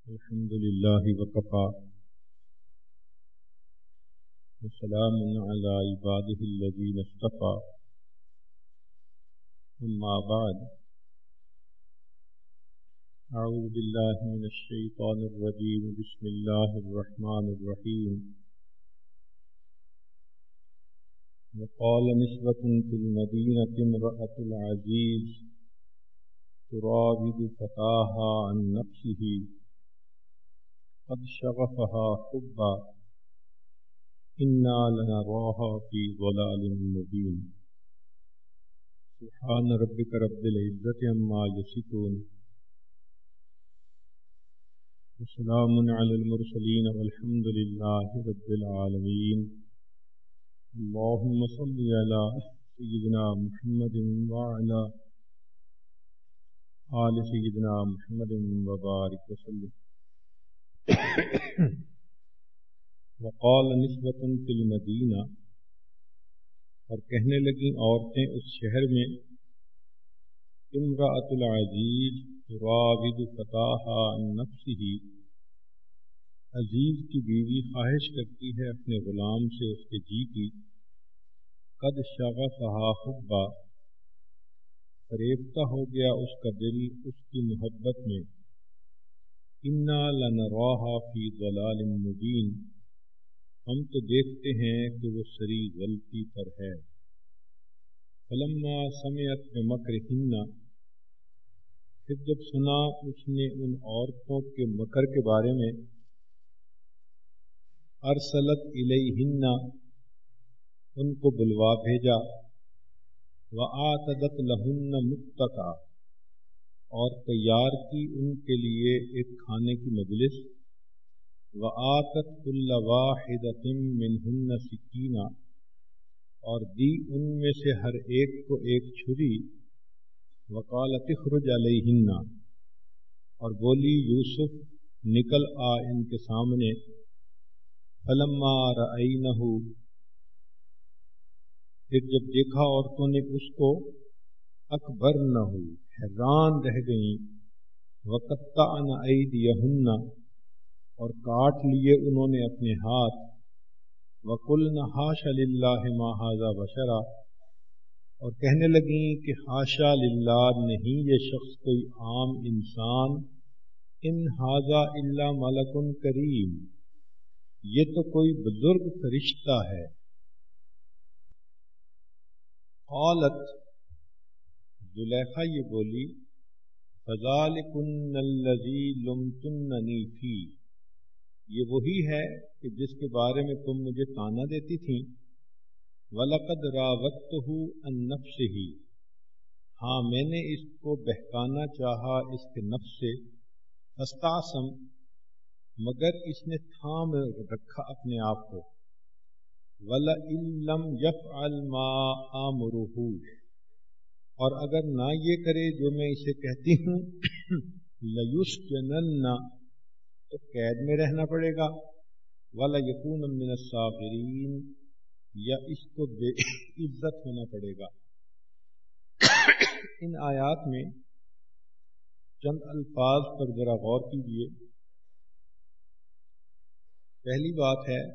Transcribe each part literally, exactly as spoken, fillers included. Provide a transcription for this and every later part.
الحمد لله وكفى وسلام على عباده الذين اصطفى أما بعد أعوذ بالله من الشيطان الرجيم بسم الله الرحمن الرحيم وقال نسوة في المدينة امرأة العزيز تراود فتاها عن نفسه قد شغفها حبا إنا لنراها في ضلال مبين سبحان ربك رب العزة عما يصفون وسلام على المرسلين والحمد لله رب العالمين اللهم صل على سيدنا محمد وعلى آل سيدنا محمد وبارك وسلم وقال نسبة في المدینہ، اور کہنے لگیں عورتیں اس شہر میں، امرأۃ العزیز تراود فتاها عن نفسه، عزیز کی بیوی خواہش کرتی ہے اپنے غلام سے اس کے جی کی، قد شغفها حبا، فریفتہ ہو گیا اس کا دل اس کی محبت میں، انا لنراها فی ضلال مبین، ہم تو دیکھتے ہیں کہ وہ سری غلطی پر ہے۔ فلما سمعت بمکرہن، پھر جب سنا اس نے ان عورتوں کے مکر کے بارے میں، ارسلت الیہن، ان کو بلوا بھیجا، وآتدت لہن متکا، اور تیار کی ان کے لیے ایک کھانے کی مجلس، وآتت کل واحدۃ منہن سکینہ، اور دی ان میں سے ہر ایک کو ایک چھری، وقالت اخرج علیہن، اور بولی یوسف نکل آ ان کے سامنے، فلما رأینہ، پھر جب دیکھا عورتوں نے اس کو، اکبرنہ، حیران رہ گئیں، وقطعن ایدیہن، اور کاٹ لیے انہوں نے اپنے ہاتھ، وقلن حاش للہ ما ھذا بشرا، اور کہنے لگیں کہ حاشا للہ، نہیں یہ شخص کوئی عام انسان، ان ھذا الا ملک کریم، یہ تو کوئی بزرگ فرشتہ ہے۔ قالت، زلیخا یہ بولی، فذالکن الذی لمتننی فیہ، یہ وہی ہے کہ جس کے بارے میں تم مجھے طعنہ دیتی تھیں، وَلَقَدْ رَاوَدتُّهُ عَن نَفْسِهِ، ہاں میں نے اس کو بہکانا چاہا اس کے نفس سے، فاستعصم، مگر اس نے تھام رکھا اپنے آپ کو، وَلَئِن لَّمْ يَفْعَلْ مَا آمُرُهُ، اور اگر نہ یہ کرے جو میں اسے کہتی ہوں، لَيُسْجَنَنَّ، تو قید میں رہنا پڑے گا، وَلَيَكُونَ مِنَ الصَّاغِرِينَ، یا اس کو بے عزت ہونا پڑے گا۔ ان آیات میں چند الفاظ پر ذرا غور کیجیے۔ پہلی بات ہے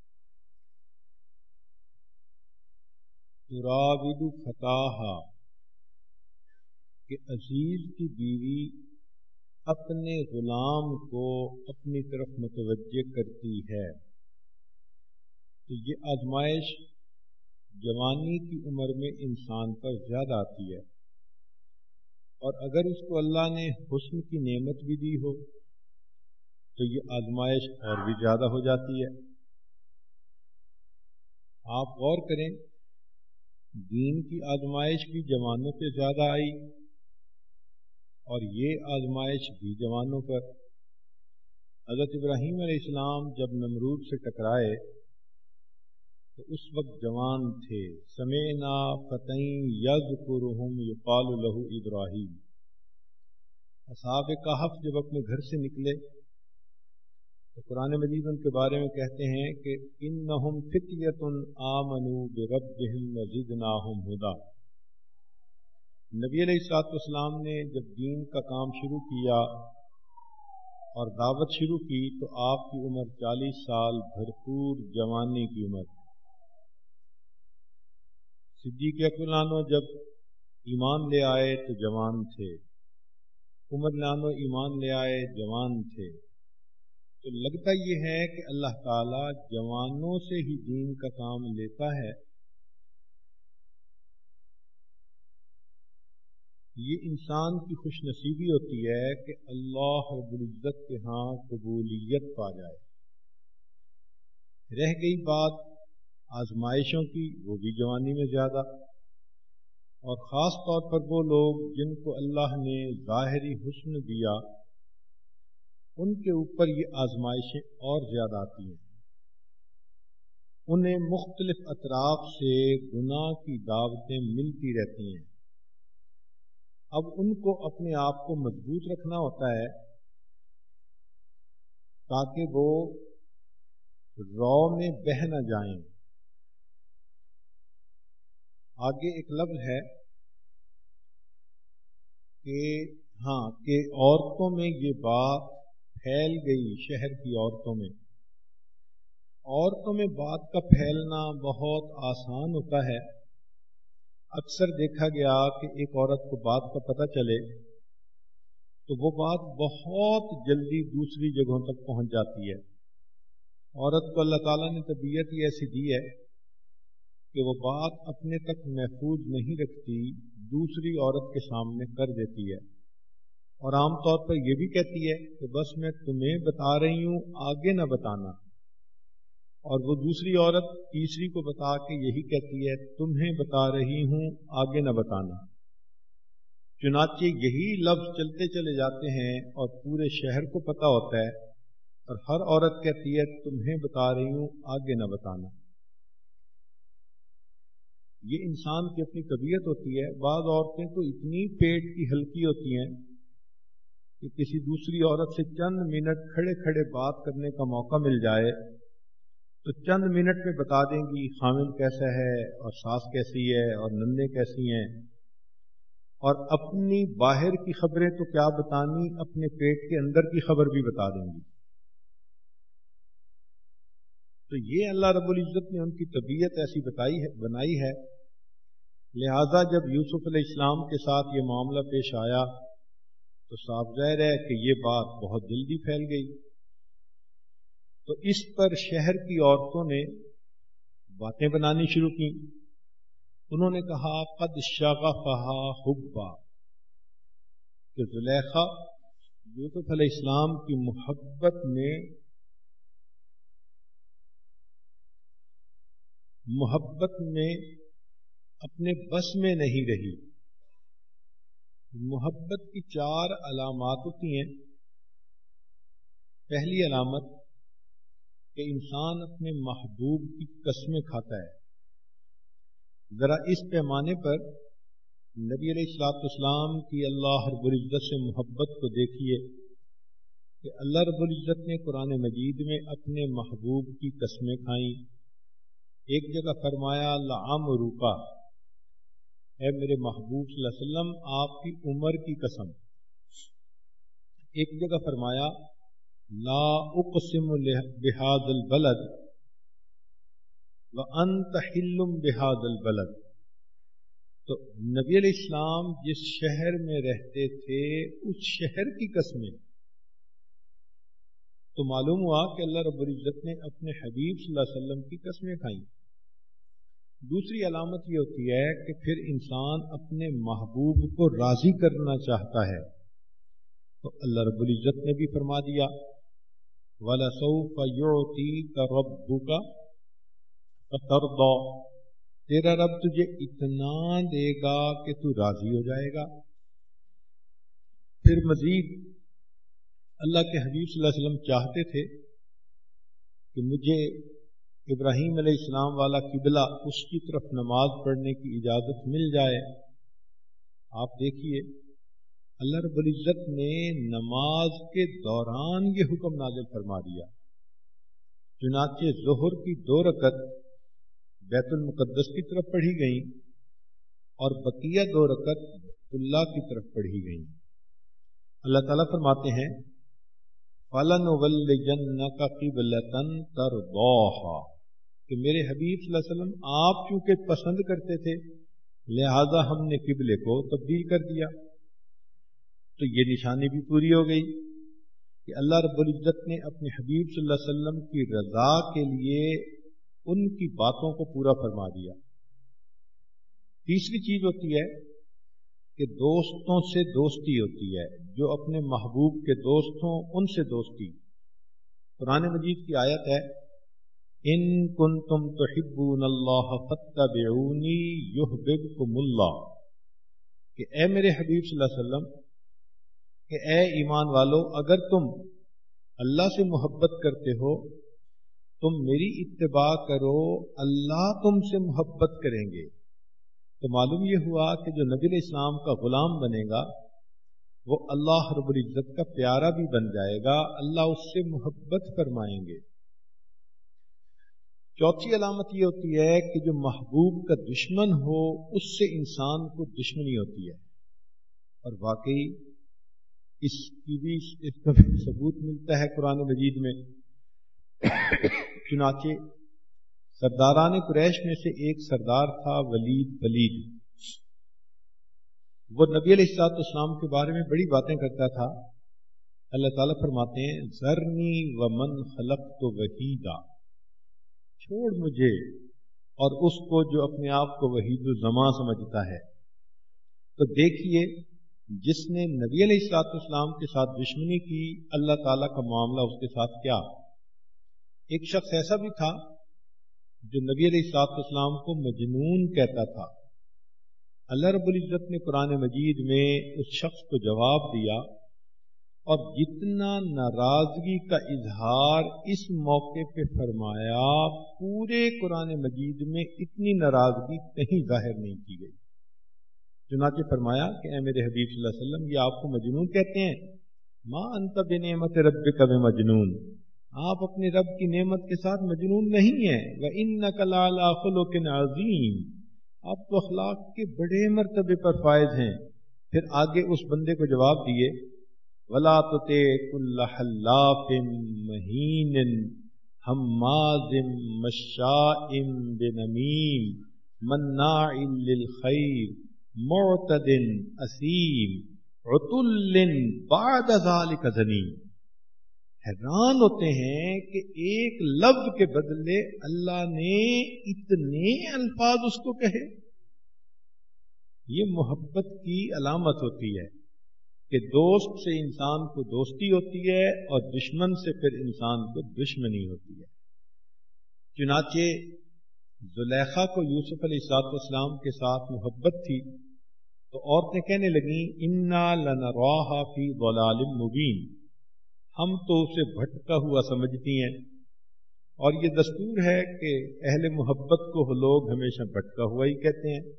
تراود فتاہا، کہ عزیز کی بیوی اپنے غلام کو اپنی طرف متوجہ کرتی ہے، تو یہ آزمائش جوانی کی عمر میں انسان پر زیادہ آتی ہے، اور اگر اس کو اللہ نے حسن کی نعمت بھی دی ہو تو یہ آزمائش اور بھی زیادہ ہو جاتی ہے۔ آپ غور کریں، دین کی آزمائش بھی جوانوں پہ زیادہ آئی، اور یہ آزمائش بھی جوانوں پر۔ حضرت ابراہیم علیہ السلام جب نمرود سے ٹکرائے تو اس وقت جوان تھے، سمعنا فتى یذکرہم یقال لہ ابراہیم۔ اصحاب کہف جب اپنے گھر سے نکلے تو قرآن مجید ان کے بارے میں کہتے ہیں کہ انہم فتیۃ آمنوا بربہم وزدناہم ھدی۔ نبی علیہ الصلوۃ والسلام نے جب دین کا کام شروع کیا اور دعوت شروع کی تو آپ کی عمر چالیس سال بھرپور جوانی کی عمر. صدیق اکبر عنہ جب ایمان لے آئے تو جوان تھے، عمر عنہ ایمان لے آئے جوان تھے. تو لگتا یہ ہے کہ اللہ تعالیٰ جوانوں سے ہی دین کا کام لیتا ہے. یہ انسان کی خوش نصیبی ہوتی ہے کہ اللہ رب العزت کے ہاں قبولیت پا جائے. رہ گئی بات آزمائشوں کی، وہ بھی جوانی میں زیادہ، اور خاص طور پر وہ لوگ جن کو اللہ نے ظاہری حسن دیا ان کے اوپر یہ آزمائشیں اور زیادہ آتی ہیں. انہیں مختلف اطراف سے گناہ کی دعوتیں ملتی رہتی ہیں. اب ان کو اپنے آپ کو مضبوط رکھنا ہوتا ہے تاکہ وہ رو میں بہہ نہ جائیں. آگے ایک لفظ ہے کہ ہاں کہ عورتوں میں یہ بات پھیل گئی، شہر کی عورتوں میں. عورتوں میں بات کا پھیلنا بہت آسان ہوتا ہے. اکثر دیکھا گیا کہ ایک عورت کو بات کا پتہ چلے تو وہ بات بہت جلدی دوسری جگہوں تک پہنچ جاتی ہے. عورت کو اللہ تعالیٰ نے طبیعت ہی ایسی دی ہے کہ وہ بات اپنے تک محفوظ نہیں رکھتی، دوسری عورت کے سامنے کر دیتی ہے، اور عام طور پر یہ بھی کہتی ہے کہ بس میں تمہیں بتا رہی ہوں، آگے نہ بتانا. اور وہ دوسری عورت تیسری کو بتا کے یہی کہتی ہے تمہیں بتا رہی ہوں، آگے نہ بتانا. چنانچہ یہی لفظ چلتے چلے جاتے ہیں اور پورے شہر کو پتہ ہوتا ہے، اور ہر عورت کہتی ہے تمہیں بتا رہی ہوں، آگے نہ بتانا. یہ انسان کی اپنی طبیعت ہوتی ہے. بعض عورتیں تو اتنی پیٹ کی ہلکی ہوتی ہیں کہ کسی دوسری عورت سے چند منٹ کھڑے کھڑے بات کرنے کا موقع مل جائے تو چند منٹ میں بتا دیں گی خامن کیسا ہے اور ساس کیسی ہے اور نندیں کیسی ہیں، اور اپنی باہر کی خبریں تو کیا بتانی، اپنے پیٹ کے اندر کی خبر بھی بتا دیں گی. تو یہ اللہ رب العزت نے ان کی طبیعت ایسی بتائی ہے بنائی ہے. لہذا جب یوسف علیہ السلام کے ساتھ یہ معاملہ پیش آیا تو صاف ظاہر ہے کہ یہ بات بہت جلدی پھیل گئی. تو اس پر شہر کی عورتوں نے باتیں بنانی شروع کی. انہوں نے کہا قد شغفہا حبا، کہ زلیخا یوسف علیہ السلام کی محبت میں محبت میں اپنے بس میں نہیں رہی. محبت کی چار علامات ہوتی ہیں. پہلی علامت کہ انسان اپنے محبوب کی قسمیں کھاتا ہے. ذرا اس پیمانے پر نبی علیہ الصلوۃ والسلام کی اللہ رب العزت سے محبت کو دیکھیے کہ اللہ رب العزت نے قرآن مجید میں اپنے محبوب کی قسمیں کھائیں. ایک جگہ فرمایا لعمرک، اے میرے محبوب صلی اللہ علیہ وسلم آپ کی عمر کی قسم. ایک جگہ فرمایا لا اقسم بہذا البلد وانت حل بہذا البلد. تو نبی علیہ السلام جس شہر میں رہتے تھے اس شہر کی قسمیں. تو معلوم ہوا کہ اللہ رب العزت نے اپنے حبیب صلی اللہ علیہ وسلم کی قسمیں کھائیں. دوسری علامت یہ ہوتی ہے کہ پھر انسان اپنے محبوب کو راضی کرنا چاہتا ہے. تو اللہ رب العزت نے بھی فرما دیا وَلَسَوْفَ يُعْطِيكَ رَبُّكَ فَتَرْضَىٰ، تیرا رب تجھے اتنا دے گا کہ تو راضی ہو جائے گا. پھر مزید اللہ کے حبیب صلی اللہ علیہ وسلم چاہتے تھے کہ مجھے ابراہیم علیہ السلام والا قبلہ اس کی طرف نماز پڑھنے کی اجازت مل جائے. آپ دیکھیے اللہ رب العزت نے نماز کے دوران یہ حکم نازل فرما دیا. چنانچہ ظہر کی دو رکعت بیت المقدس کی طرف پڑھی گئیں اور بقیہ دو رکعت بیت اللہ کی طرف پڑھی گئیں. اللہ تعالیٰ فرماتے ہیں فَلَنُوَلِّيَنَّكَ قِبْلَةً تَرْضَاهَا، کہ میرے حبیب صلی اللہ علیہ وسلم آپ چونکہ پسند کرتے تھے لہذا ہم نے قبلے کو تبدیل کر دیا۔ تو یہ نشانی بھی پوری ہو گئی کہ اللہ رب العزت نے اپنے حبیب صلی اللہ علیہ وسلم کی رضا کے لیے ان کی باتوں کو پورا فرما دیا۔ تیسری چیز ہوتی ہے کہ دوستوں سے دوستی ہوتی ہے، جو اپنے محبوب کے دوست ہوں ان سے دوستی۔ قرآن مجید کی آیت ہے ان کنتم تحبون اللہ فاتبعونی یحببکم اللہ، کہ اے میرے حبیب صلی اللہ علیہ وسلم، کہ اے ایمان والو، اگر تم اللہ سے محبت کرتے ہو تم میری اتباع کرو، اللہ تم سے محبت کریں گے۔ تو معلوم یہ ہوا کہ جو نبی علیہ السلام کا غلام بنے گا وہ اللہ رب العزت کا پیارا بھی بن جائے گا، اللہ اس سے محبت فرمائیں گے۔ چوتھی علامت یہ ہوتی ہے کہ جو محبوب کا دشمن ہو اس سے انسان کو دشمنی ہوتی ہے، اور واقعی اس کی بھی اس کا بھی ثبوت ملتا ہے قرآن مجید میں۔ چنانچہ سرداران قریش میں سے ایک سردار تھا ولید ولید، وہ نبی علیہ الصلوۃ والسلام کے بارے میں بڑی باتیں کرتا تھا۔ اللہ تعالیٰ فرماتے ہیں ذرنی ومن خلقت وحیدا، چھوڑ مجھے اور اس کو جو اپنے آپ کو وحید الزماں سمجھتا ہے۔ تو دیکھیے جس نے نبی علیہ الصلوۃ والسلام کے ساتھ دشمنی کی، اللہ تعالیٰ کا معاملہ اس کے ساتھ کیا۔ ایک شخص ایسا بھی تھا جو نبی علیہ الصلوۃ والسلام کو مجنون کہتا تھا۔ اللہ رب العزت نے قرآن مجید میں اس شخص کو جواب دیا، اور جتنا ناراضگی کا اظہار اس موقع پہ فرمایا، پورے قرآن مجید میں اتنی ناراضگی کہیں ظاہر نہیں کی گئی۔ چنانچہ فرمایا کہ اے میرے حبیب صلی اللہ علیہ وسلم، یہ آپ کو مجنون کہتے ہیں؟ ما انت بنعمت ربک بمجنون، آپ اپنے رب کی نعمت کے ساتھ مجنون نہیں ہیں۔ وَإِنَّكَ لَعَلَىٰ خُلُقٍ عَظِيمٍ، آپ تو اخلاق کے بڑے مرتبے پر فائز ہیں۔ پھر آگے اس بندے کو جواب دیے وَلَا تُطِعْ كُلَّ حَلَّافٍ مَّهِينٍ هَمَّازٍ مَّشَّاءٍ بِنَمِيمٍ مَّنَّاعٍ لِّلْخَيْرِ مُعْتَدٍ أَثِيمٍ عُتُلٍّ بَعْدَ ذَلِكَ زَنِيمٍ۔ حیران ہوتے ہیں کہ ایک لفظ کے بدلے اللہ نے اتنے الفاظ اس کو کہے۔ یہ محبت کی علامت ہوتی ہے کہ دوست سے انسان کو دوستی ہوتی ہے اور دشمن سے پھر انسان کو دشمنی ہوتی ہے۔ چنانچہ زلیخا کو یوسف علیہ الصلوۃ والسلام کے ساتھ محبت تھی، تو عورتیں کہنے لگیں انا لنراھا فی ضلال مبین، ہم تو اسے بھٹکا ہوا سمجھتی ہیں۔ اور یہ دستور ہے کہ اہل محبت کو لوگ ہمیشہ بھٹکا ہوا ہی کہتے ہیں۔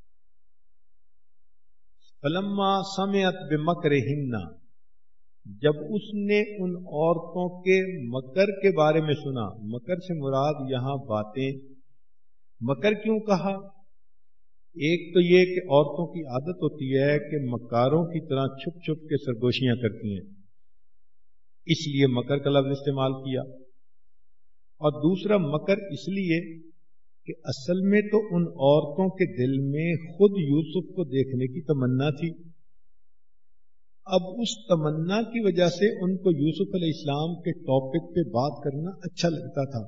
فلما سمعت بمکرہن، جب اس نے ان عورتوں کے مکر کے بارے میں سنا، مکر سے مراد یہاں باتیں، مکر کیوں کہا؟ ایک تو یہ کہ عورتوں کی عادت ہوتی ہے کہ مکاروں کی طرح چھپ چھپ کے سرگوشیاں کرتی ہیں، اس لیے مکر کا لفظ استعمال کیا۔ اور دوسرا مکر اس لیے کہ اصل میں تو ان عورتوں کے دل میں خود یوسف کو دیکھنے کی تمنا تھی، اب اس تمنا کی وجہ سے ان کو یوسف علیہ السلام کے ٹاپک پہ بات کرنا اچھا لگتا تھا،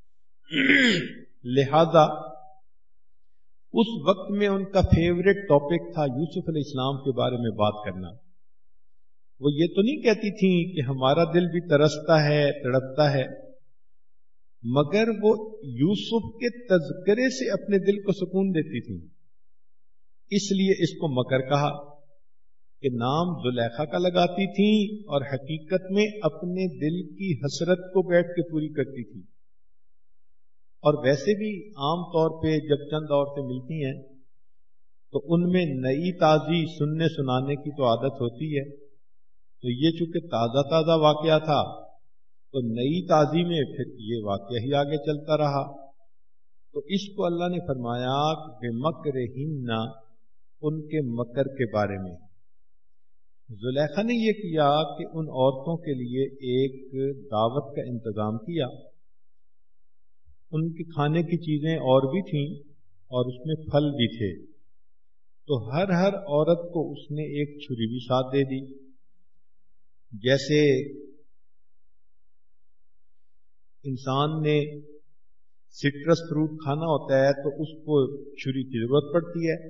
لہذا اس وقت میں ان کا فیوریٹ ٹاپک تھا یوسف علیہ السلام کے بارے میں بات کرنا۔ وہ یہ تو نہیں کہتی تھیں کہ ہمارا دل بھی ترستا ہے، تڑپتا ہے، مگر وہ یوسف کے تذکرے سے اپنے دل کو سکون دیتی تھیں، اس لیے اس کو مکر کہا کہ نام زلیخا کا لگاتی تھیں اور حقیقت میں اپنے دل کی حسرت کو بیٹھ کے پوری کرتی تھی۔ اور ویسے بھی عام طور پہ جب چند عورتیں ملتی ہیں تو ان میں نئی تازی سننے سنانے کی تو عادت ہوتی ہے، تو یہ چونکہ تازہ تازہ واقعہ تھا تو نئی تازی میں پھر یہ واقعہ ہی آگے چلتا رہا، تو اس کو اللہ نے فرمایا کہ بمکرہن، ان کے مکر کے بارے میں۔ زلیخا نے یہ کیا کہ ان عورتوں کے لیے ایک دعوت کا انتظام کیا. ان کے کھانے کی چیزیں اور بھی تھیں اور اس میں پھل بھی تھے. تو ہر ہر عورت کو اس نے ایک چھری بھی ساتھ دے دی. جیسے انسان نے سٹرس فروٹ کھانا ہوتا ہے تو اس کو چھری کی ضرورت پڑتی ہے،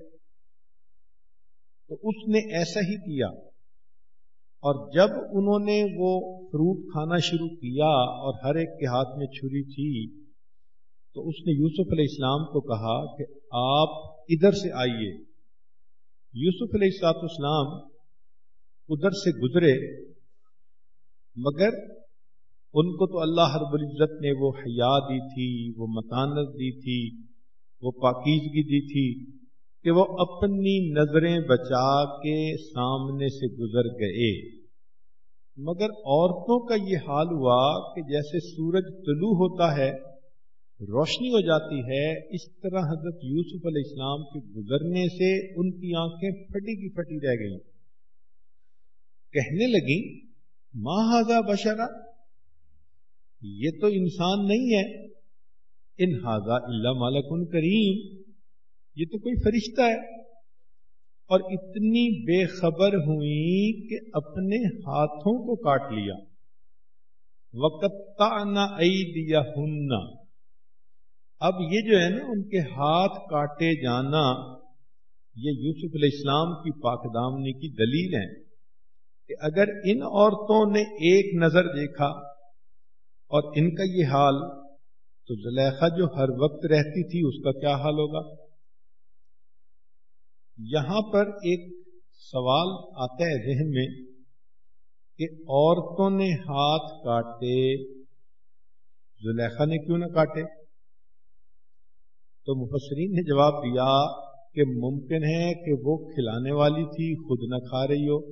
تو اس نے ایسا ہی کیا. اور جب انہوں نے وہ فروٹ کھانا شروع کیا اور ہر ایک کے ہاتھ میں چھری تھی، تو اس نے یوسف علیہ السلام کو کہا کہ آپ ادھر سے آئیے. یوسف علیہ السلام ادھر سے گزرے، مگر ان کو تو اللہ رب العزت نے وہ حیا دی تھی، وہ متانت دی تھی، وہ پاکیزگی دی تھی کہ وہ اپنی نظریں بچا کے سامنے سے گزر گئے. مگر عورتوں کا یہ حال ہوا کہ جیسے سورج طلوع ہوتا ہے، روشنی ہو جاتی ہے، اس طرح حضرت یوسف علیہ السلام کے گزرنے سے ان کی آنکھیں پھٹی کی پھٹی رہ گئیں. کہنے لگیں ما ھذا بشرا، یہ تو انسان نہیں ہے. ان ھذا الا ملک کریم، یہ تو کوئی فرشتہ ہے. اور اتنی بے خبر ہوئی کہ اپنے ہاتھوں کو کاٹ لیا. وَقَطَّعْنَ أَيْدِيَهُنَّ، اب یہ جو ہے نا ان کے ہاتھ کاٹے جانا، یہ یوسف علیہ السلام کی پاک دامنی کی دلیل ہے کہ اگر ان عورتوں نے ایک نظر دیکھا اور ان کا یہ حال، تو زلیخا جو ہر وقت رہتی تھی اس کا کیا حال ہوگا. یہاں پر ایک سوال آتا ہے ذہن میں کہ عورتوں نے ہاتھ کاٹے، زلیخا نے کیوں نہ کاٹے؟ تو مفسرین نے جواب دیا کہ ممکن ہے کہ وہ کھلانے والی تھی، خود نہ کھا رہی ہو.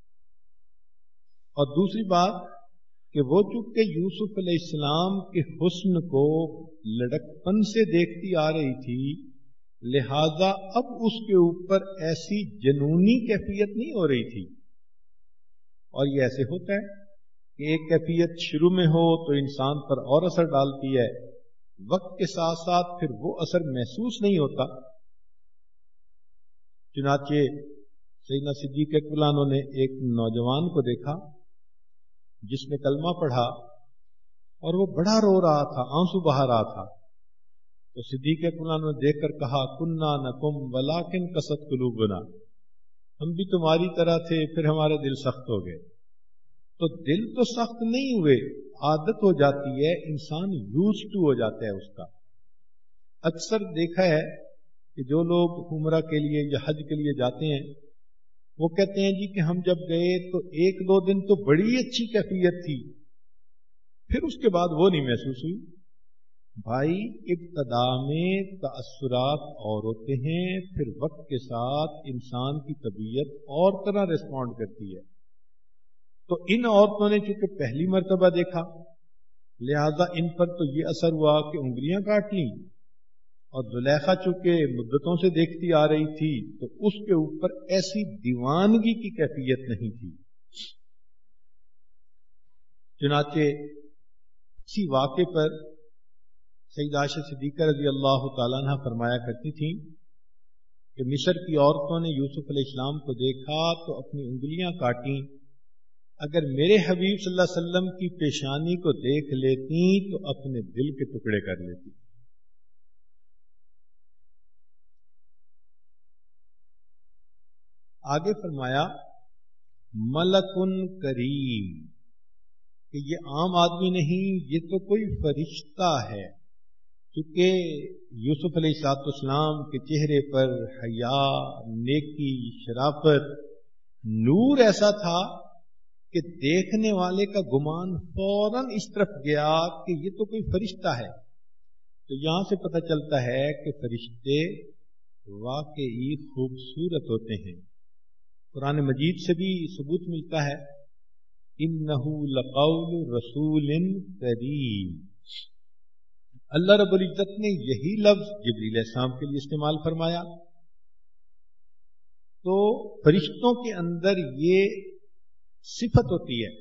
اور دوسری بات کہ وہ چونکہ یوسف علیہ السلام کے حسن کو لڑکپن سے دیکھتی آ رہی تھی، لہذا اب اس کے اوپر ایسی جنونی کیفیت نہیں ہو رہی تھی. اور یہ ایسے ہوتا ہے کہ ایک کیفیت شروع میں ہو تو انسان پر اور اثر ڈالتی ہے، وقت کے ساتھ ساتھ پھر وہ اثر محسوس نہیں ہوتا. چنانچہ سیدنا صدیق اکبر عنہ نے ایک نوجوان کو دیکھا جس نے کلمہ پڑھا اور وہ بڑا رو رہا تھا، آنسو بہا رہا تھا. تو صدیق اکبر عنہ نے دیکھ کر کہا کننا نکم ولکن قست قلوبنا، ہم بھی تمہاری طرح تھے، پھر ہمارے دل سخت ہو گئے. تو دل تو سخت نہیں ہوئے، عادت ہو جاتی ہے، انسان یوز ٹو ہو جاتا ہے اس کا. اکثر دیکھا ہے کہ جو لوگ عمرہ کے لیے یا حج کے لیے جاتے ہیں وہ کہتے ہیں جی کہ ہم جب گئے تو ایک دو دن تو بڑی اچھی کیفیت تھی، پھر اس کے بعد وہ نہیں محسوس ہوئی. بھائی ابتدا میں تأثرات اور ہوتے ہیں، پھر وقت کے ساتھ انسان کی طبیعت اور طرح ریسپونڈ کرتی ہے. تو ان عورتوں نے چونکہ پہلی مرتبہ دیکھا، لہذا ان پر تو یہ اثر ہوا کہ انگلیاں کاٹ لیں. اور زلیخا چونکہ مدتوں سے دیکھتی آ رہی تھی تو اس کے اوپر ایسی دیوانگی کی کیفیت نہیں تھی. چنانچہ اسی واقعے پر سیدہ عائشہ صدیقہ رضی اللہ تعالیٰ عنہ فرمایا کرتی تھیں کہ مصر کی عورتوں نے یوسف علیہ السلام کو دیکھا تو اپنی انگلیاں کاٹیں، اگر میرے حبیب صلی اللہ علیہ وسلم کی پیشانی کو دیکھ لیتی تو اپنے دل کے ٹکڑے کر لیتی. آگے فرمایا ملکن کریم، کہ یہ عام آدمی نہیں، یہ تو کوئی فرشتہ ہے. چونکہ یوسف علیہ السلام کے چہرے پر حیا، نیکی، شرافت، نور ایسا تھا کہ دیکھنے والے کا گمان فوراً اس طرف گیا کہ یہ تو کوئی فرشتہ ہے. تو یہاں سے پتہ چلتا ہے کہ فرشتے واقعی خوبصورت ہوتے ہیں. قرآن مجید سے بھی ثبوت ملتا ہے انہ لقول رسول کریم. اللہ رب العزت نے یہی لفظ جبریل علیہ السلام کے لیے استعمال فرمایا. تو فرشتوں کے اندر یہ صفت ہوتی ہے.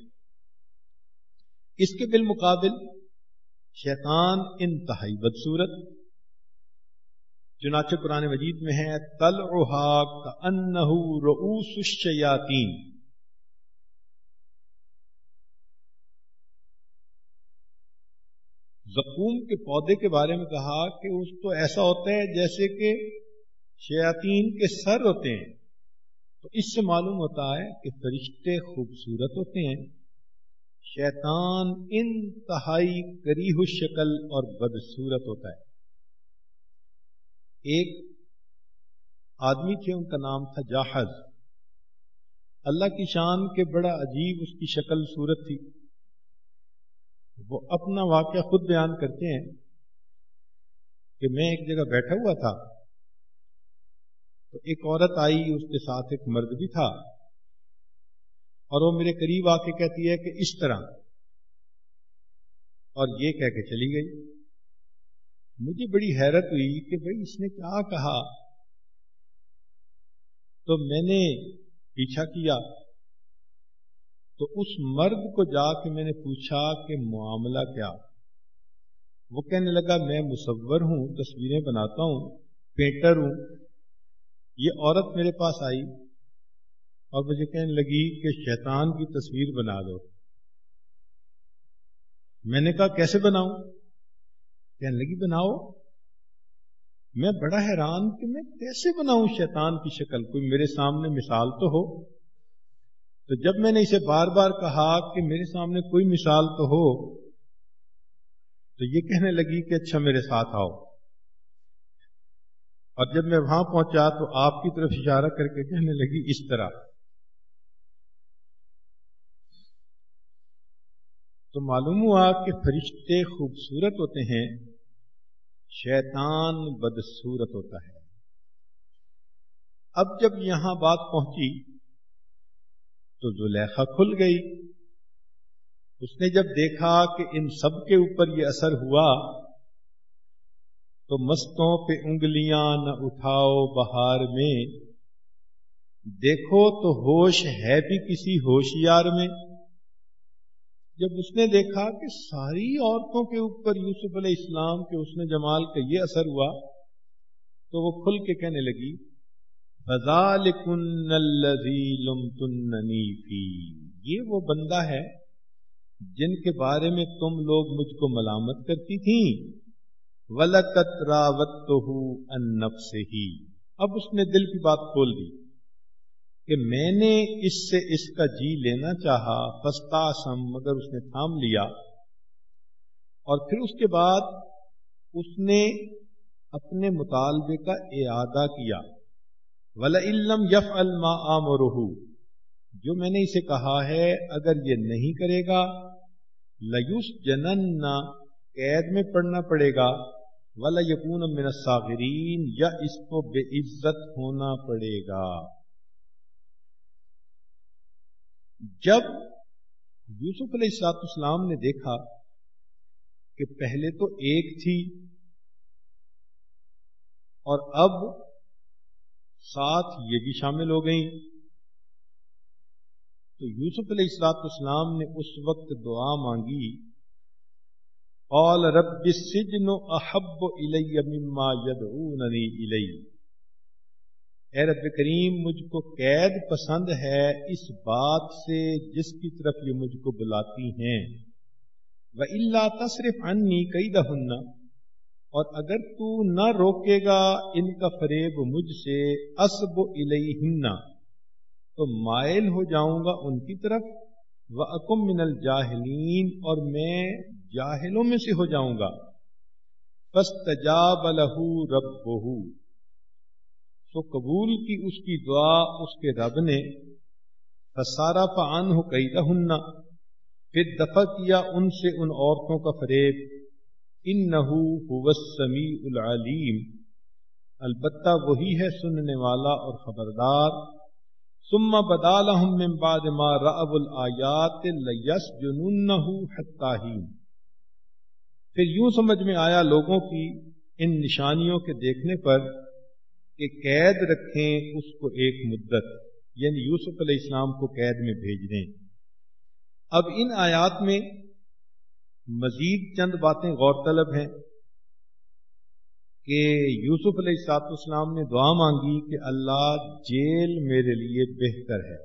اس کے بالمقابل شیطان انتہائی بدصورت. چنانچہ قرآن مجید میں ہے طلعها کأنہ رؤوس الشیاطین. زقوم کے پودے کے بارے میں کہا کہ اس تو ایسا ہوتا ہے جیسے کہ شیاطین کے سر ہوتے ہیں. تو اس سے معلوم ہوتا ہے کہ فرشتے خوبصورت ہوتے ہیں، شیطان انتہائی کریہ الشکل اور بدصورت ہوتا ہے. ایک آدمی تھے، ان کا نام تھا جاحظ. اللہ کی شان کے بڑا عجیب اس کی شکل صورت تھی. وہ اپنا واقعہ خود بیان کرتے ہیں کہ میں ایک جگہ بیٹھا ہوا تھا تو ایک عورت آئی، اس کے ساتھ ایک مرد بھی تھا، اور وہ میرے قریب آ کے کہتی ہے کہ اس طرح، اور یہ کہہ کے چلی گئی. مجھے بڑی حیرت ہوئی کہ بھئی اس نے کیا کہا. تو میں نے پیچھا کیا تو اس مرد کو جا کے میں نے پوچھا کہ معاملہ کیا. وہ کہنے لگا میں مصور ہوں، تصویریں بناتا ہوں، پینٹر ہوں. یہ عورت میرے پاس آئی اور مجھے کہنے لگی کہ شیطان کی تصویر بنا دو. میں نے کہا کیسے بناؤں؟ کہنے لگی بناؤ. میں بڑا حیران کہ میں کیسے بناؤں شیطان کی شکل، کوئی میرے سامنے مثال تو ہو. تو جب میں نے اسے بار بار کہا کہ میرے سامنے کوئی مثال تو ہو، تو یہ کہنے لگی کہ اچھا میرے ساتھ آؤ. اور جب میں وہاں پہنچا تو آپ کی طرف اشارہ کر کے کہنے لگی اس طرح. تو معلوم ہوا کہ فرشتے خوبصورت ہوتے ہیں، شیطان بدصورت ہوتا ہے. اب جب یہاں بات پہنچی تو زلیخا کھل گئی. اس نے جب دیکھا کہ ان سب کے اوپر یہ اثر ہوا تو مستوں پہ انگلیاں نہ اٹھاؤ بہار میں، دیکھو تو ہوش ہے بھی کسی ہوشیار میں. جب اس نے دیکھا کہ ساری عورتوں کے اوپر یوسف علیہ السلام کے حسن جمال کا یہ اثر ہوا تو وہ کھل کے کہنے لگی فَذَلِكُنَّ الَّذِي لُمْتُنَّنِي فِيهِ. یہ وہ بندہ ہے جن کے بارے میں تم لوگ مجھ کو ملامت کرتی تھیں. وَلَقَدْ رَاوَدتُّهُ عَن نَفْسِهِ. اب اس نے دل کی بات کھول دی کہ میں نے اس سے اس کا جی لینا چاہا، فَاسْتَعْصَمَ، مگر اس نے تھام لیا. اور پھر اس کے بعد اس نے اپنے مطالبے کا اعادہ کیا. وَلَئِن لَّمْ يَفْعَلْ مَا آمُرُهُ. جو میں نے اسے کہا ہے اگر یہ نہیں کرے گا لَيُسْجَنَنَّ، قید میں پڑنا پڑے گا، وَلَيَكُونَ مِنَ الصَّاغِرِينَ، یا اس کو بے عزت ہونا پڑے گا. جب یوسف علیہ السلام نے دیکھا کہ پہلے تو ایک تھی اور اب ساتھ یہ بھی شامل ہو گئیں، تو یوسف علیہ السلام نے اس وقت دعا مانگی قال رب السجن احب الی مما یدعوننی الیہ. اے رب کریم مجھ کو قید پسند ہے اس بات سے جس کی طرف یہ مجھ کو بلاتی ہیں. وَإِلَّا تَصْرِفْ عَنِّي كَيْدَهُنَّ، اور اگر تو نہ روکے گا ان کا فریب مجھ سے، اصب الیہن، تو مائل ہو جاؤں گا ان کی طرف، وَأَكُن مِّنَ الْجَاهِلِينَ، اور میں جاہلوں میں سے ہو جاؤں گا. فَاسْتَجَابَ لَهُ رَبُّهُ، تو قبول کی اس کی دعا اس کے رب نے. فَصَرَفَ عَنْهُ كَيْدَهُنَّ، پھر دفع کیا ان سے ان عورتوں کا فریب. انہو هو السمیع العلیم، البتہ وہی ہے سننے والا اور خبردار. ثم بدا لهم من بعد ما رأوا الآیات لیسجننہ حتی حین، پھر یوں سمجھ میں آیا لوگوں کی ان نشانیوں کے دیکھنے پر کہ قید رکھیں اس کو ایک مدت، یعنی یوسف علیہ السلام کو قید میں بھیج دیں. اب ان آیات میں مزید چند باتیں غور طلب ہیں کہ یوسف علیہ الصلوۃ والسلام نے دعا مانگی کہ اللہ جیل میرے لیے بہتر ہے۔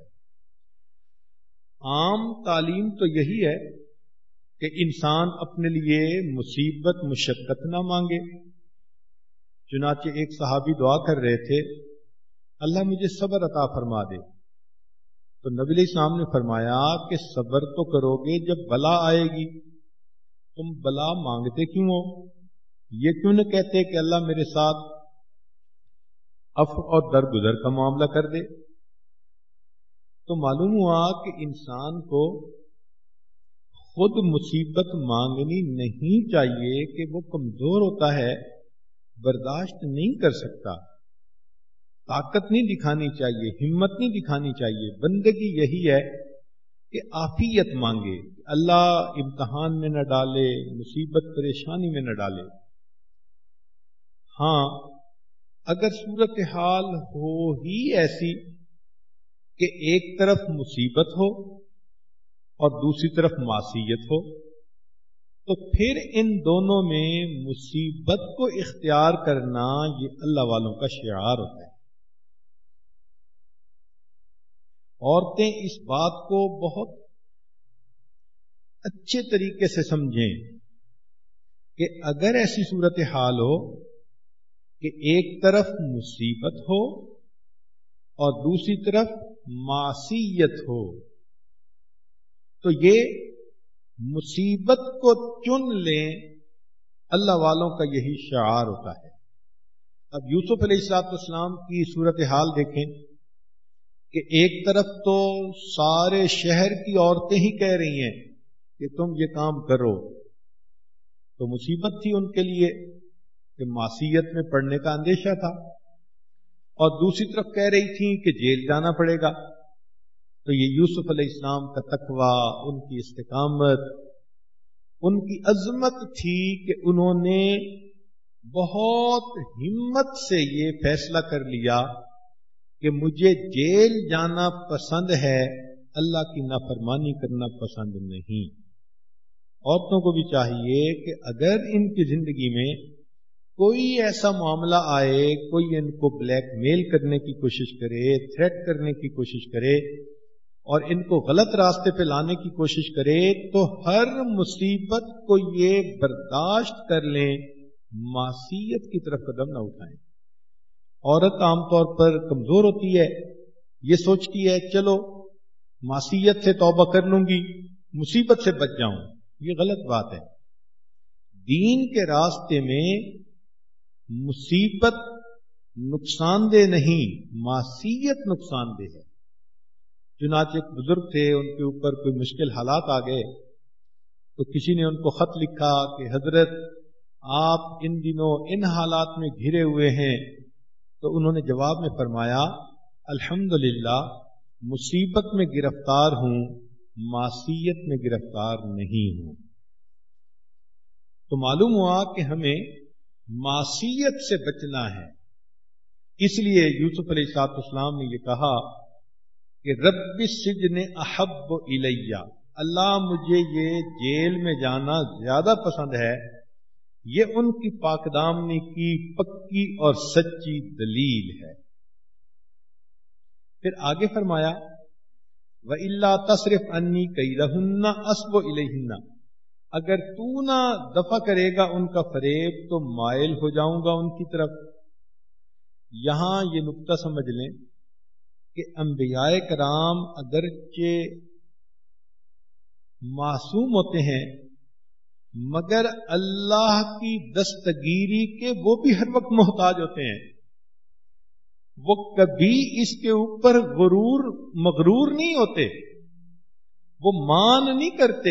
عام تعلیم تو یہی ہے کہ انسان اپنے لیے مصیبت مشقت نہ مانگے، چنانچہ ایک صحابی دعا کر رہے تھے اللہ مجھے صبر عطا فرما دے، تو نبی علیہ السلام نے فرمایا کہ صبر تو کرو گے جب بلا آئے گی، تم بلا مانگتے کیوں ہو؟ یہ کیوں نہ کہتے کہ اللہ میرے ساتھ عفو اور درگزر کا معاملہ کر دے؟ تو معلوم ہوا کہ انسان کو خود مصیبت مانگنی نہیں چاہیے کہ وہ کمزور ہوتا ہے، برداشت نہیں کر سکتا، طاقت نہیں دکھانی چاہیے، ہمت نہیں دکھانی چاہیے۔ بندگی یہی ہے کہ عافیت مانگے، اللہ امتحان میں نہ ڈالے، مصیبت پریشانی میں نہ ڈالے۔ ہاں اگر صورتحال ہو ہی ایسی کہ ایک طرف مصیبت ہو اور دوسری طرف معصیت ہو، تو پھر ان دونوں میں مصیبت کو اختیار کرنا یہ اللہ والوں کا شعار ہوتا ہے۔ عورتیں اس بات کو بہت اچھے طریقے سے سمجھیں کہ اگر ایسی صورتحال ہو کہ ایک طرف مصیبت ہو اور دوسری طرف معصیت ہو، تو یہ مصیبت کو چن لیں، اللہ والوں کا یہی شعار ہوتا ہے۔ اب یوسف علیہ الصلوۃ والسلام کی صورتحال دیکھیں کہ ایک طرف تو سارے شہر کی عورتیں ہی کہہ رہی ہیں کہ تم یہ کام کرو، تو مصیبت تھی ان کے لیے کہ معصیت میں پڑنے کا اندیشہ تھا، اور دوسری طرف کہہ رہی تھی کہ جیل جانا پڑے گا۔ تو یہ یوسف علیہ السلام کا تقویٰ، ان کی استقامت، ان کی عظمت تھی کہ انہوں نے بہت ہمت سے یہ فیصلہ کر لیا کہ مجھے جیل جانا پسند ہے، اللہ کی نافرمانی کرنا پسند نہیں۔ عورتوں کو بھی چاہیے کہ اگر ان کی زندگی میں کوئی ایسا معاملہ آئے، کوئی ان کو بلیک میل کرنے کی کوشش کرے، تھریٹ کرنے کی کوشش کرے اور ان کو غلط راستے پہ لانے کی کوشش کرے، تو ہر مصیبت کو یہ برداشت کر لیں، معصیت کی طرف قدم نہ اٹھائیں۔ عورت عام طور پر کمزور ہوتی ہے، یہ سوچتی ہے چلو معصیت سے توبہ کر لوں گی، مصیبت سے بچ جاؤں۔ یہ غلط بات ہے۔ دین کے راستے میں مصیبت نقصان دہ نہیں، معصیت نقصان دہ ہے۔ چنانچہ ایک بزرگ تھے، ان کے اوپر کوئی مشکل حالات آ گئے تو کسی نے ان کو خط لکھا کہ حضرت آپ ان دنوں ان حالات میں گھرے ہوئے ہیں، تو انہوں نے جواب میں فرمایا الحمدللہ مصیبت میں گرفتار ہوں، معصیت میں گرفتار نہیں ہوں۔ تو معلوم ہوا کہ ہمیں معصیت سے بچنا ہے۔ اس لیے یوسف علیہ الصلوۃ والسلام نے یہ کہا کہ رب السجن احب الیہ، اللہ مجھے یہ جیل میں جانا زیادہ پسند ہے۔ یہ ان کی پاک دامنی کی پکی اور سچی دلیل ہے۔ پھر آگے فرمایا وَإِلَّا تَصْرِفْ عَنِّي كَيْدَهُنَّ أَصْبُ إِلَيْهِنَّ، اگر تو نہ دفع کرے گا ان کا فریب تو مائل ہو جاؤں گا ان کی طرف۔ یہاں یہ نقطہ سمجھ لیں کہ انبیاء کرام اگرچہ معصوم ہوتے ہیں، مگر اللہ کی دستگیری کے وہ بھی ہر وقت محتاج ہوتے ہیں۔ وہ کبھی اس کے اوپر غرور مغرور نہیں ہوتے، وہ مان نہیں کرتے،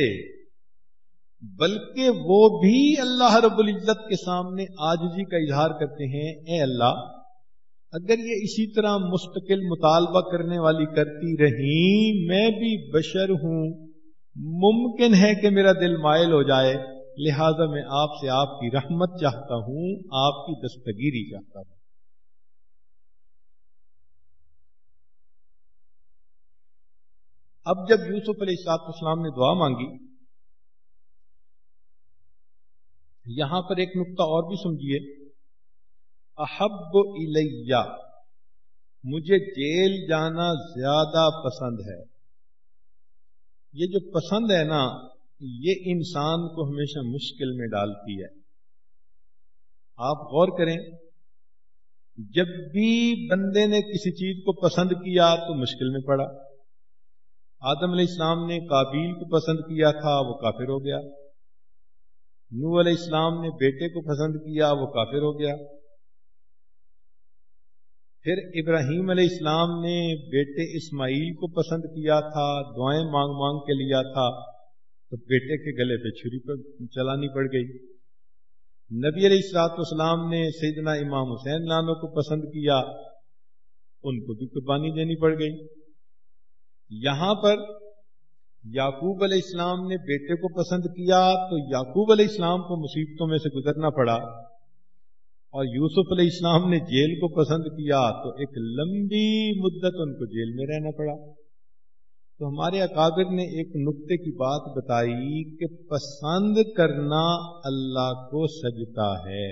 بلکہ وہ بھی اللہ رب العزت کے سامنے عاجزی کا اظہار کرتے ہیں، اے اللہ اگر یہ اسی طرح مستقل مطالبہ کرنے والی کرتی رہی، میں بھی بشر ہوں، ممکن ہے کہ میرا دل مائل ہو جائے، لہذا میں آپ سے آپ کی رحمت چاہتا ہوں، آپ کی دستگیری چاہتا ہوں۔ اب جب یوسف علیہ السلام نے دعا مانگی، یہاں پر ایک نقطہ اور بھی سمجھیے، احب الیہ، مجھے جیل جانا زیادہ پسند ہے۔ یہ جو پسند ہے نا، یہ انسان کو ہمیشہ مشکل میں ڈالتی ہے۔ آپ غور کریں، جب بھی بندے نے کسی چیز کو پسند کیا تو مشکل میں پڑا۔ آدم علیہ السلام نے قابیل کو پسند کیا تھا، وہ کافر ہو گیا۔ نوح علیہ السلام نے بیٹے کو پسند کیا، وہ کافر ہو گیا۔ پھر ابراہیم علیہ السلام نے بیٹے اسماعیل کو پسند کیا تھا، دعائیں مانگ مانگ کے لیا تھا، تو بیٹے کے گلے پہ چھری پر چلانی پڑ گئی۔ نبی علیہ الصلوۃ والسلام نے سیدنا امام حسین لانو کو پسند کیا، ان کو بھی قربانی دینی پڑ گئی۔ یہاں پر یعقوب علیہ السلام نے بیٹے کو پسند کیا تو یعقوب علیہ السلام کو مصیبتوں میں سے گزرنا پڑا، اور یوسف علیہ السلام نے جیل کو پسند کیا تو ایک لمبی مدت ان کو جیل میں رہنا پڑا۔ تو ہمارے اکابر نے ایک نقطے کی بات بتائی کہ پسند کرنا اللہ کو سجتا ہے۔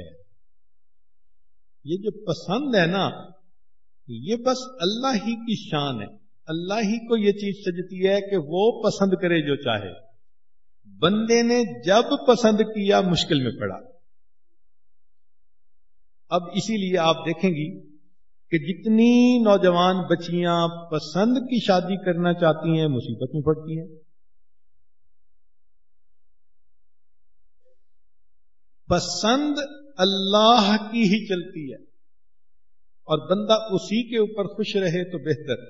یہ جو پسند ہے نا، یہ بس اللہ ہی کی شان ہے، اللہ ہی کو یہ چیز سجتی ہے کہ وہ پسند کرے جو چاہے۔ بندے نے جب پسند کیا مشکل میں پڑا۔ اب اسی لیے آپ دیکھیں گی کہ جتنی نوجوان بچیاں پسند کی شادی کرنا چاہتی ہیں مصیبت میں پڑتی ہیں۔ پسند اللہ کی ہی چلتی ہے، اور بندہ اسی کے اوپر خوش رہے تو بہتر۔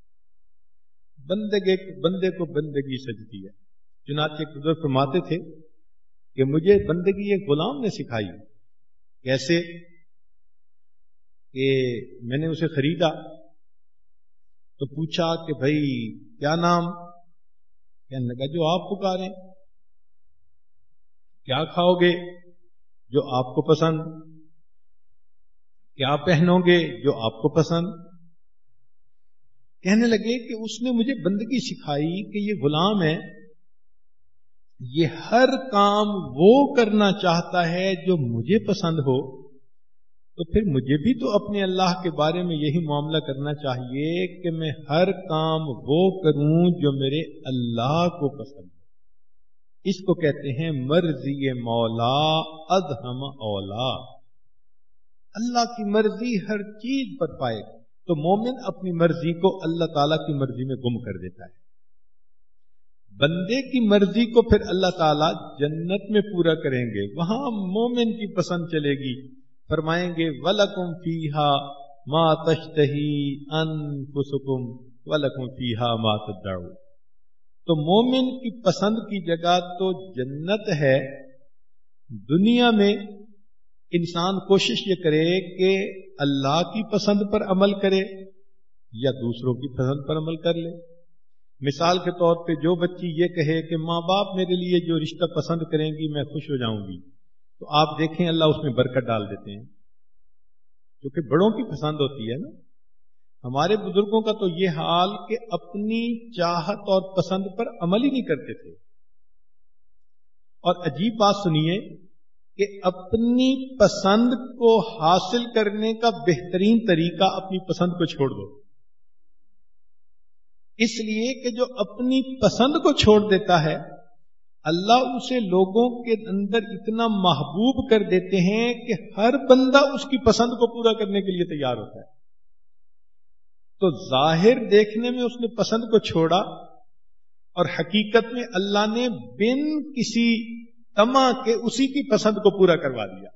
بندے بندے کو بندگی سجتی ہے۔ چنانچہ ایک بزرگ فرماتے تھے کہ مجھے بندگی ایک غلام نے سکھائی۔ کیسے؟ کہ میں نے اسے خریدا تو پوچھا کہ بھائی کیا نام؟ کہنے لگا جو آپ پکاریں۔ کیا کھاؤ گے؟ جو آپ کو پسند۔ کیا پہنو گے؟ جو آپ کو پسند۔ کہنے لگے کہ اس نے مجھے بندگی سکھائی کہ یہ غلام ہے، یہ ہر کام وہ کرنا چاہتا ہے جو مجھے پسند ہو، تو پھر مجھے بھی تو اپنے اللہ کے بارے میں یہی معاملہ کرنا چاہیے کہ میں ہر کام وہ کروں جو میرے اللہ کو پسند ہو۔ اس کو کہتے ہیں مرضی مولا ادہم اولا۔ اللہ کی مرضی ہر چیز پر پائے، تو مومن اپنی مرضی کو اللہ تعالیٰ کی مرضی میں گم کر دیتا ہے۔ بندے کی مرضی کو پھر اللہ تعالیٰ جنت میں پورا کریں گے، وہاں مومن کی پسند چلے گی۔ فرمائیں گے وَلَكُمْ فِيهَا مَا تَشْتَهِي أَنفُسُكُمْ وَلَكُمْ فِيهَا مَا تَدَّعُونَ۔ تو مومن کی پسند کی جگہ تو جنت ہے۔ دنیا میں انسان کوشش یہ کرے کہ اللہ کی پسند پر عمل کرے یا دوسروں کی پسند پر عمل کر لے۔ مثال کے طور پہ جو بچی یہ کہے کہ ماں باپ میرے لیے جو رشتہ پسند کریں گی میں خوش ہو جاؤں گی، تو آپ دیکھیں اللہ اس میں برکت ڈال دیتے ہیں، کیونکہ بڑوں کی پسند ہوتی ہے نا۔ ہمارے بزرگوں کا تو یہ حال کہ اپنی چاہت اور پسند پر عمل ہی نہیں کرتے تھے۔ اور عجیب بات سنیے کہ اپنی پسند کو حاصل کرنے کا بہترین طریقہ اپنی پسند کو چھوڑ دو۔ اس لیے کہ جو اپنی پسند کو چھوڑ دیتا ہے، اللہ اسے لوگوں کے اندر اتنا محبوب کر دیتے ہیں کہ ہر بندہ اس کی پسند کو پورا کرنے کے لیے تیار ہوتا ہے۔ تو ظاہر دیکھنے میں اس نے پسند کو چھوڑا، اور حقیقت میں اللہ نے بن کسی طمع کے اسی کی پسند کو پورا کروا دیا۔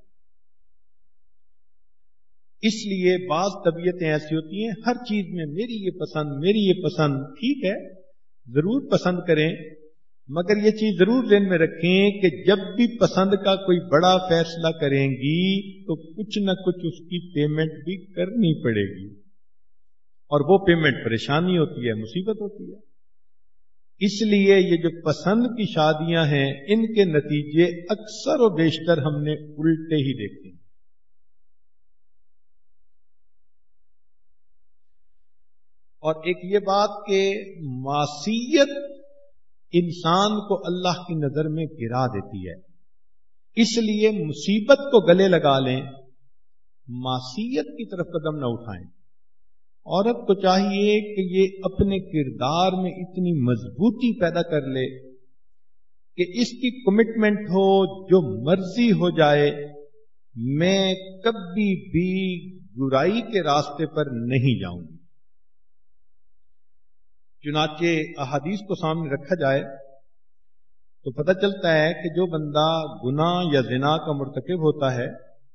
اس لیے بعض طبیعتیں ایسی ہوتی ہیں ہر چیز میں میری یہ پسند میری یہ پسند، ٹھیک ہے ضرور پسند کریں، مگر یہ چیز ضرور ذہن میں رکھیں کہ جب بھی پسند کا کوئی بڑا فیصلہ کریں گی تو کچھ نہ کچھ اس کی پیمنٹ بھی کرنی پڑے گی، اور وہ پیمنٹ پریشانی ہوتی ہے، مصیبت ہوتی ہے۔ اس لیے یہ جو پسند کی شادیاں ہیں ان کے نتیجے اکثر و بیشتر ہم نے الٹے ہی دیکھے ہیں۔ اور ایک یہ بات کہ معصیت انسان کو اللہ کی نظر میں گرا دیتی ہے، اس لیے مصیبت کو گلے لگا لیں، معصیت کی طرف قدم نہ اٹھائیں۔ عورت کو چاہیے کہ یہ اپنے کردار میں اتنی مضبوطی پیدا کر لے کہ اس کی کمٹمنٹ ہو، جو مرضی ہو جائے، میں کبھی بھی برائی کے راستے پر نہیں جاؤں گی۔ چنانچہ احادیث کو سامنے رکھا جائے تو پتہ چلتا ہے کہ جو بندہ گناہ یا زنا کا مرتکب ہوتا ہے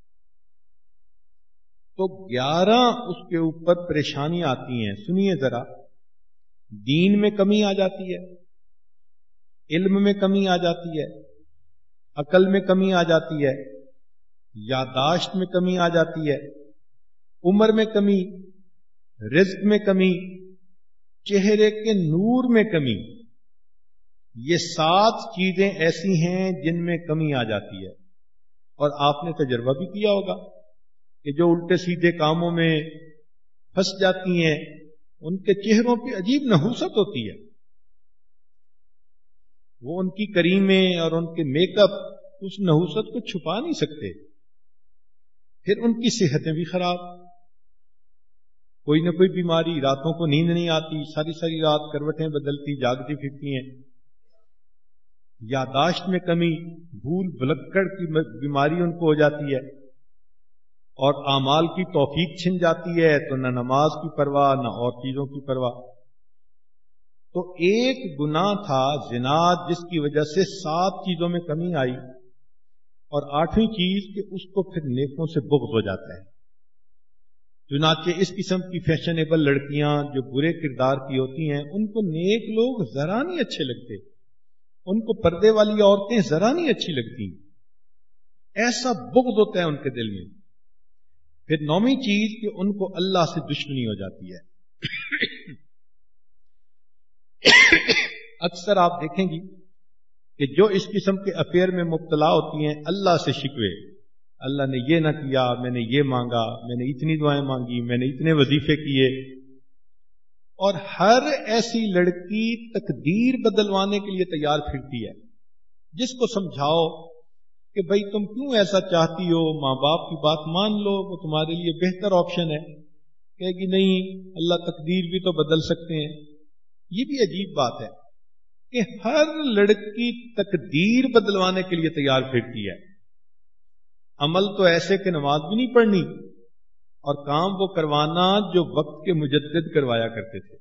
تو گیارہ اس کے اوپر پریشانیاں آتی ہیں۔ سنیے ذرا، دین میں کمی آ جاتی ہے، علم میں کمی آ جاتی ہے، عقل میں کمی آ جاتی ہے، یادداشت میں کمی آ جاتی ہے، عمر میں کمی، رزق میں کمی، چہرے کے نور میں کمی۔ یہ سات چیزیں ایسی ہیں جن میں کمی آ جاتی ہے، اور آپ نے تجربہ بھی کیا ہوگا کہ جو الٹے سیدھے کاموں میں پھنس جاتی ہیں ان کے چہروں پہ عجیب نحوست ہوتی ہے، وہ ان کی کریمیں اور ان کے میک اپ اس نحوست کو چھپا نہیں سکتے۔ پھر ان کی صحتیں بھی خراب، کوئی نہ کوئی بیماری، راتوں کو نیند نہیں آتی، ساری ساری رات کروٹیں بدلتی جاگتی پھرتی ہیں، یادداشت میں کمی، بھول بھلکڑ کی بیماری ان کو ہو جاتی ہے، اور اعمال کی توفیق چھن جاتی ہے تو نہ نماز کی پرواہ نہ اور چیزوں کی پرواہ۔ تو ایک گناہ تھا زنا جس کی وجہ سے سات چیزوں میں کمی آئی، اور آٹھویں چیز کہ اس کو پھر نیکوں سے بغض ہو جاتا ہے۔ چنانچہ اس قسم کی فیشنیبل لڑکیاں جو برے کردار کی ہوتی ہیں ان کو نیک لوگ ذرا نہیں اچھے لگتے، ان کو پردے والی عورتیں ذرا نہیں اچھی لگتی، ایسا بغض ہوتا ہے ان کے دل میں۔ پھر نویں چیز کہ ان کو اللہ سے دشمنی ہو جاتی ہے۔ اکثر آپ دیکھیں گی کہ جو اس قسم کے افیئر میں مبتلا ہوتی ہیں اللہ سے شکوے، اللہ نے یہ نہ کیا، میں نے یہ مانگا، میں نے اتنی دعائیں مانگی، میں نے اتنے وظیفے کیے، اور ہر ایسی لڑکی تقدیر بدلوانے کے لیے تیار پھرتی ہے۔ جس کو سمجھاؤ کہ بھائی تم کیوں ایسا چاہتی ہو، ماں باپ کی بات مان لو، وہ تمہارے لیے بہتر آپشن ہے، کہے گی نہیں اللہ تقدیر بھی تو بدل سکتے ہیں۔ یہ بھی عجیب بات ہے کہ ہر لڑکی تقدیر بدلوانے کے لیے تیار پھرتی ہے۔ عمل تو ایسے کہ نماز بھی نہیں پڑھنی، اور کام وہ کروانا جو وقت کے مجدد کروایا کرتے تھے۔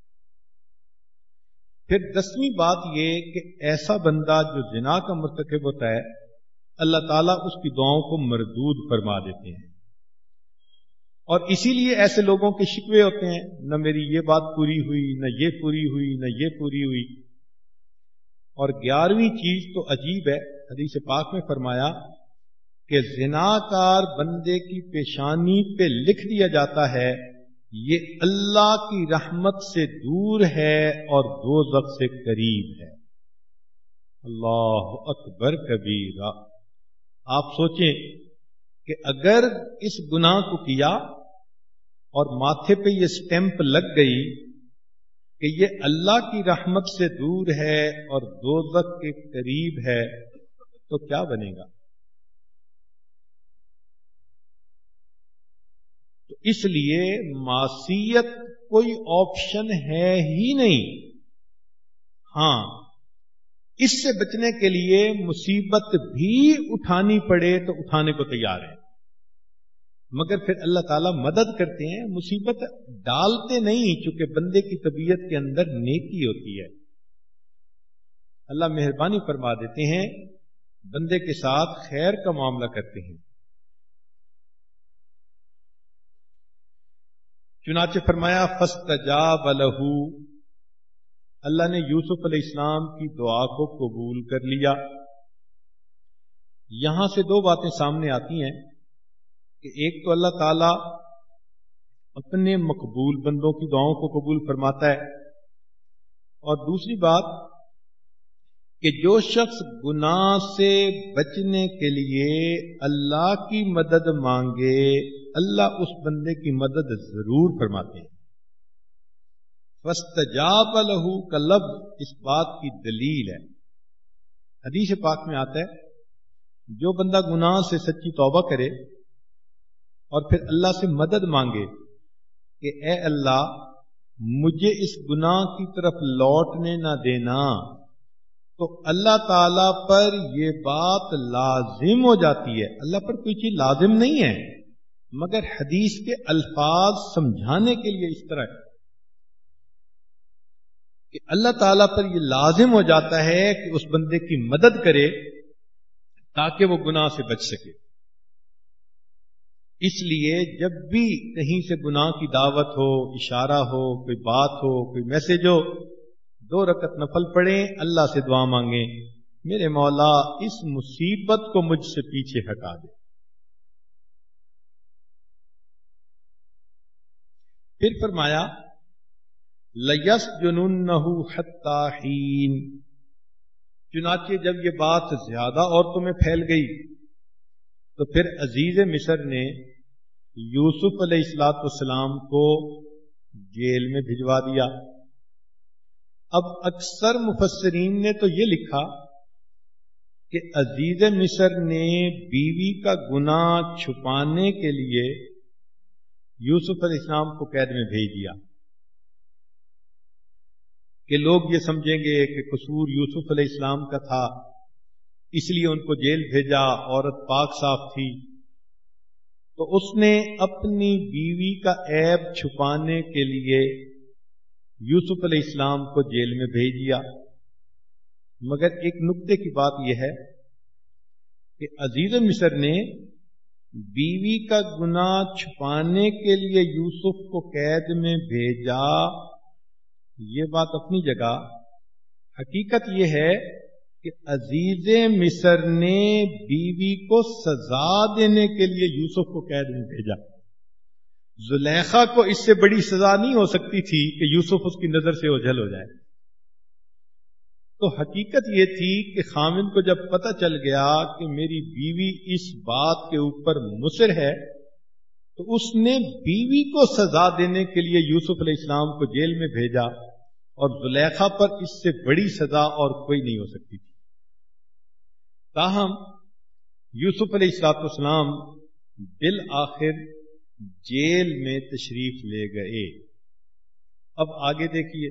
پھر دسویں بات یہ کہ ایسا بندہ جو زنا کا مرتکب ہوتا ہے اللہ تعالیٰ اس کی دعاؤں کو مردود فرما دیتے ہیں، اور اسی لیے ایسے لوگوں کے شکوے ہوتے ہیں، نہ میری یہ بات پوری ہوئی، نہ یہ پوری ہوئی، نہ یہ پوری ہوئی۔ اور گیارہویں چیز تو عجیب ہے، حدیث پاک میں فرمایا کہ زناکار بندے کی پیشانی پہ لکھ دیا جاتا ہے یہ اللہ کی رحمت سے دور ہے اور دوزخ سے قریب ہے۔ اللہ اکبر کبیرہ۔ آپ سوچیں کہ اگر اس گناہ کو کیا اور ماتھے پہ یہ سٹیمپ لگ گئی کہ یہ اللہ کی رحمت سے دور ہے اور دوزخ کے قریب ہے تو کیا بنے گا؟ تو اس لیے معصیت کوئی آپشن ہے ہی نہیں۔ ہاں، اس سے بچنے کے لیے مصیبت بھی اٹھانی پڑے تو اٹھانے کو تیار ہے، مگر پھر اللہ تعالیٰ مدد کرتے ہیں، مصیبت ڈالتے نہیں، چونکہ بندے کی طبیعت کے اندر نیکی ہوتی ہے۔ اللہ مہربانی فرما دیتے ہیں، بندے کے ساتھ خیر کا معاملہ کرتے ہیں۔ چنانچہ فرمایا فاستجاب لہ، اللہ نے یوسف علیہ السلام کی دعا کو قبول کر لیا۔ یہاں سے دو باتیں سامنے آتی ہیں کہ ایک تو اللہ تعالی اپنے مقبول بندوں کی دعاؤں کو قبول فرماتا ہے، اور دوسری بات کہ جو شخص گناہ سے بچنے کے لیے اللہ کی مدد مانگے اللہ اس بندے کی مدد ضرور فرماتے ہیں۔ فاستجاب لہ کا لفظ اس بات کی دلیل ہے. حدیث پاک میں آتا ہے جو بندہ گناہ سے سچی توبہ کرے اور پھر اللہ سے مدد مانگے کہ اے اللہ مجھے اس گناہ کی طرف لوٹنے نہ دینا، تو اللہ تعالی پر یہ بات لازم ہو جاتی ہے. اللہ پر کوئی چیز لازم نہیں ہے، مگر حدیث کے الفاظ سمجھانے کے لیے اس طرح کہ اللہ تعالیٰ پر یہ لازم ہو جاتا ہے کہ اس بندے کی مدد کرے تاکہ وہ گناہ سے بچ سکے. اس لیے جب بھی کہیں سے گناہ کی دعوت ہو، اشارہ ہو، کوئی بات ہو، کوئی میسج ہو، دو رکعت نفل پڑھیں، اللہ سے دعا مانگیں میرے مولا اس مصیبت کو مجھ سے پیچھے ہٹا دے. پھر فرمایا لَيَسْجُنُنَّهُ حَتَّى حِينٍ. چنانچہ جب یہ بات زیادہ عورتوں میں پھیل گئی تو پھر عزیز مصر نے یوسف علیہ الصلوۃ والسلام کو جیل میں بھجوا دیا. اب اکثر مفسرین نے تو یہ لکھا کہ عزیز مصر نے بیوی کا گناہ چھپانے کے لیے یوسف علیہ السلام کو قید میں بھیج دیا کہ لوگ یہ سمجھیں گے کہ قصور یوسف علیہ السلام کا تھا، اس لیے ان کو جیل بھیجا. عورت پاک صاف تھی تو اس نے اپنی بیوی کا عیب چھپانے کے لیے یوسف علیہ السلام کو جیل میں بھیج دیا. مگر ایک نکتے کی بات یہ ہے کہ عزیز مصر نے بیوی کا گناہ چھپانے کے لیے یوسف کو قید میں بھیجا، یہ بات اپنی جگہ. حقیقت یہ ہے کہ عزیز مصر نے بیوی کو سزا دینے کے لیے یوسف کو قید میں بھیجا. زلیخا کو اس سے بڑی سزا نہیں ہو سکتی تھی کہ یوسف اس کی نظر سے اوجھل ہو جائے. تو حقیقت یہ تھی کہ خامن کو جب پتہ چل گیا کہ میری بیوی اس بات کے اوپر مصر ہے تو اس نے بیوی کو سزا دینے کے لیے یوسف علیہ السلام کو جیل میں بھیجا، اور زلیخا پر اس سے بڑی سزا اور کوئی نہیں ہو سکتی تھی. تاہم یوسف علیہ السلام بالآخر جیل میں تشریف لے گئے. اب آگے دیکھیے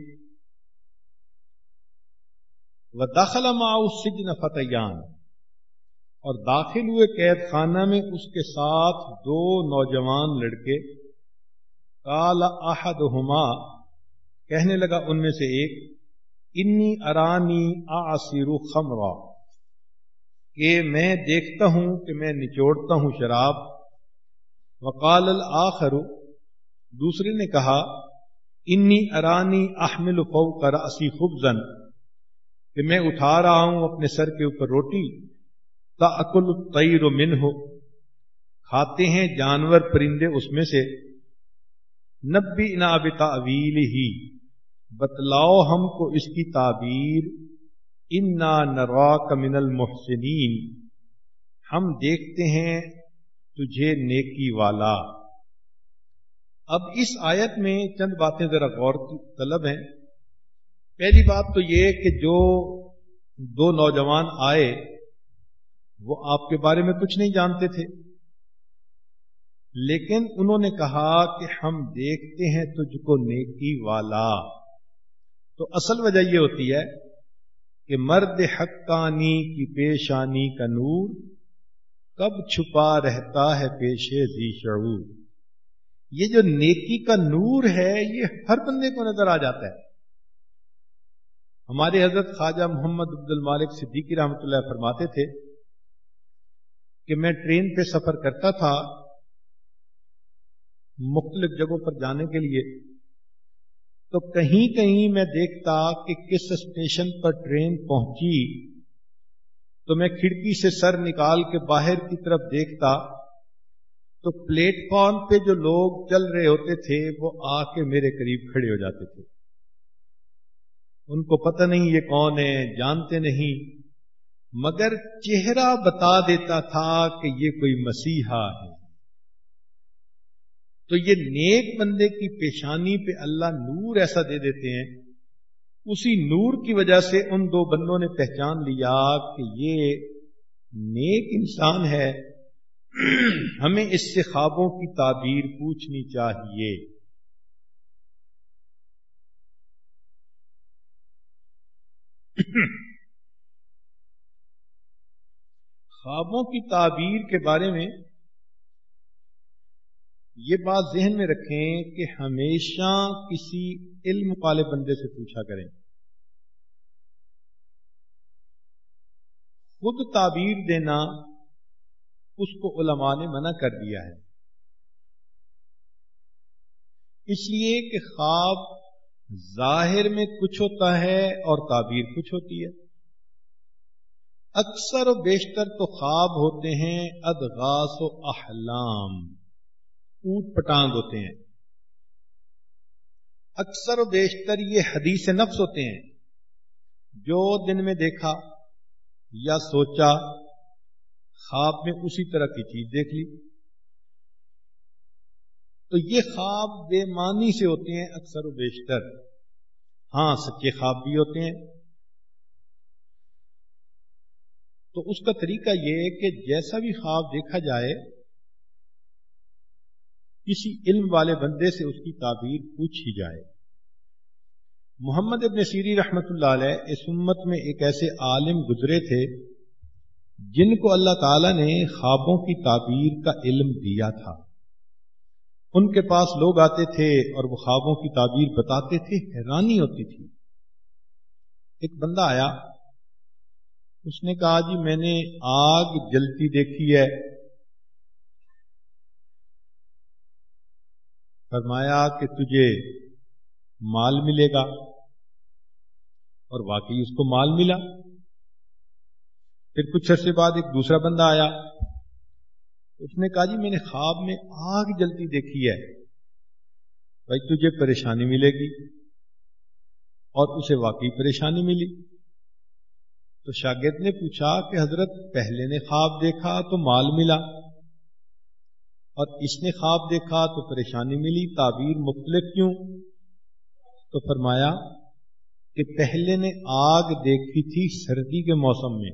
وَدَخَلَ مَعَهُ السِّجْنَ فَتَيَّانِ، اور داخل ہوئے قید خانہ میں اس کے ساتھ دو نوجوان لڑکے. قَالَ أَحَدُهُمَا، کہنے لگا ان میں سے ایک، انی ارانی اعصر خمرا، کہ میں دیکھتا ہوں کہ میں نچوڑتا ہوں شراب. وقال الآخر، دوسرے نے کہا، انی ارانی احمل فوق رأسی خبزا، کہ میں اٹھا رہا ہوں اپنے سر کے اوپر روٹی. تأکل الطیر منہ، کھاتے ہیں جانور پرندے اس میں سے. نبئنا بتأویلہ، بتلاؤ ہم کو اس کی تعبیر. انا نراک من المحسنین، ہم دیکھتے ہیں تجھے نیکی والا. اب اس آیت میں چند باتیں ذرا غور کی طلب ہیں. پہلی بات تو یہ کہ جو دو نوجوان آئے وہ آپ کے بارے میں کچھ نہیں جانتے تھے، لیکن انہوں نے کہا کہ ہم دیکھتے ہیں تجھ کو نیکی والا. تو اصل وجہ یہ ہوتی ہے کہ مرد حقانی کی پیشانی کا نور کب چھپا رہتا ہے پیشے ذی شعور. یہ جو نیکی کا نور ہے یہ ہر بندے کو نظر آ جاتا ہے. ہمارے حضرت خواجہ محمد عبد المالک صدیقی رحمۃ اللہ فرماتے تھے کہ میں ٹرین پہ سفر کرتا تھا مختلف جگہوں پر جانے کے لیے، تو کہیں کہیں میں دیکھتا کہ کس اسٹیشن پر ٹرین پہنچی تو میں کھڑکی سے سر نکال کے باہر کی طرف دیکھتا تو پلیٹ فارم پہ جو لوگ چل رہے ہوتے تھے وہ آ کے میرے قریب کھڑے ہو جاتے تھے. ان کو پتہ نہیں یہ کون ہے، جانتے نہیں، مگر چہرہ بتا دیتا تھا کہ یہ کوئی مسیحا ہے. تو یہ نیک بندے کی پیشانی پہ اللہ نور ایسا دے دیتے ہیں، اسی نور کی وجہ سے ان دو بندوں نے پہچان لیا کہ یہ نیک انسان ہے، ہمیں اس سے خوابوں کی تعبیر پوچھنی چاہیے۔ خوابوں کی تعبیر کے بارے میں یہ بات ذہن میں رکھیں کہ ہمیشہ کسی علم والے بندے سے پوچھا کریں۔ خود تعبیر دینا اس کو علماء نے منع کر دیا ہے، اس لیے کہ خواب ظاہر میں کچھ ہوتا ہے اور تعبیر کچھ ہوتی ہے۔ اکثر و بیشتر تو خواب ہوتے ہیں ادغاث و احلام، اوٹ پٹانگ ہوتے ہیں۔ اکثر و بیشتر یہ حدیث نفس ہوتے ہیں، جو دن میں دیکھا یا سوچا خواب میں اسی طرح کی چیز دیکھ لی، تو یہ خواب بے معنی سے ہوتے ہیں اکثر و بیشتر۔ ہاں سچے خواب بھی ہوتے ہیں، تو اس کا طریقہ یہ ہے کہ جیسا بھی خواب دیکھا جائے کسی علم والے بندے سے اس کی تعبیر پوچھی جائے۔ محمد ابن سیرین رحمت اللہ علیہ اس امت میں ایک ایسے عالم گزرے تھے جن کو اللہ تعالی نے خوابوں کی تعبیر کا علم دیا تھا۔ ان کے پاس لوگ آتے تھے اور وہ خوابوں کی تعبیر بتاتے تھے، حیرانی ہوتی تھی۔ ایک بندہ آیا، اس نے کہا جی میں نے آگ جلتی دیکھی ہے۔ فرمایا کہ تجھے مال ملے گا، اور واقعی اس کو مال ملا۔ پھر کچھ عرصے بعد ایک دوسرا بندہ آیا، اس نے کہا جی میں نے خواب میں آگ جلتی دیکھی ہے، بھائی تجھے پریشانی ملے گی، اور اسے واقعی پریشانی ملی۔ تو شاگرد نے پوچھا کہ حضرت پہلے نے خواب دیکھا تو مال ملا، اور اس نے خواب دیکھا تو پریشانی ملی، تعبیر مختلف کیوں؟ تو فرمایا کہ پہلے نے آگ دیکھی تھی سردی کے موسم میں،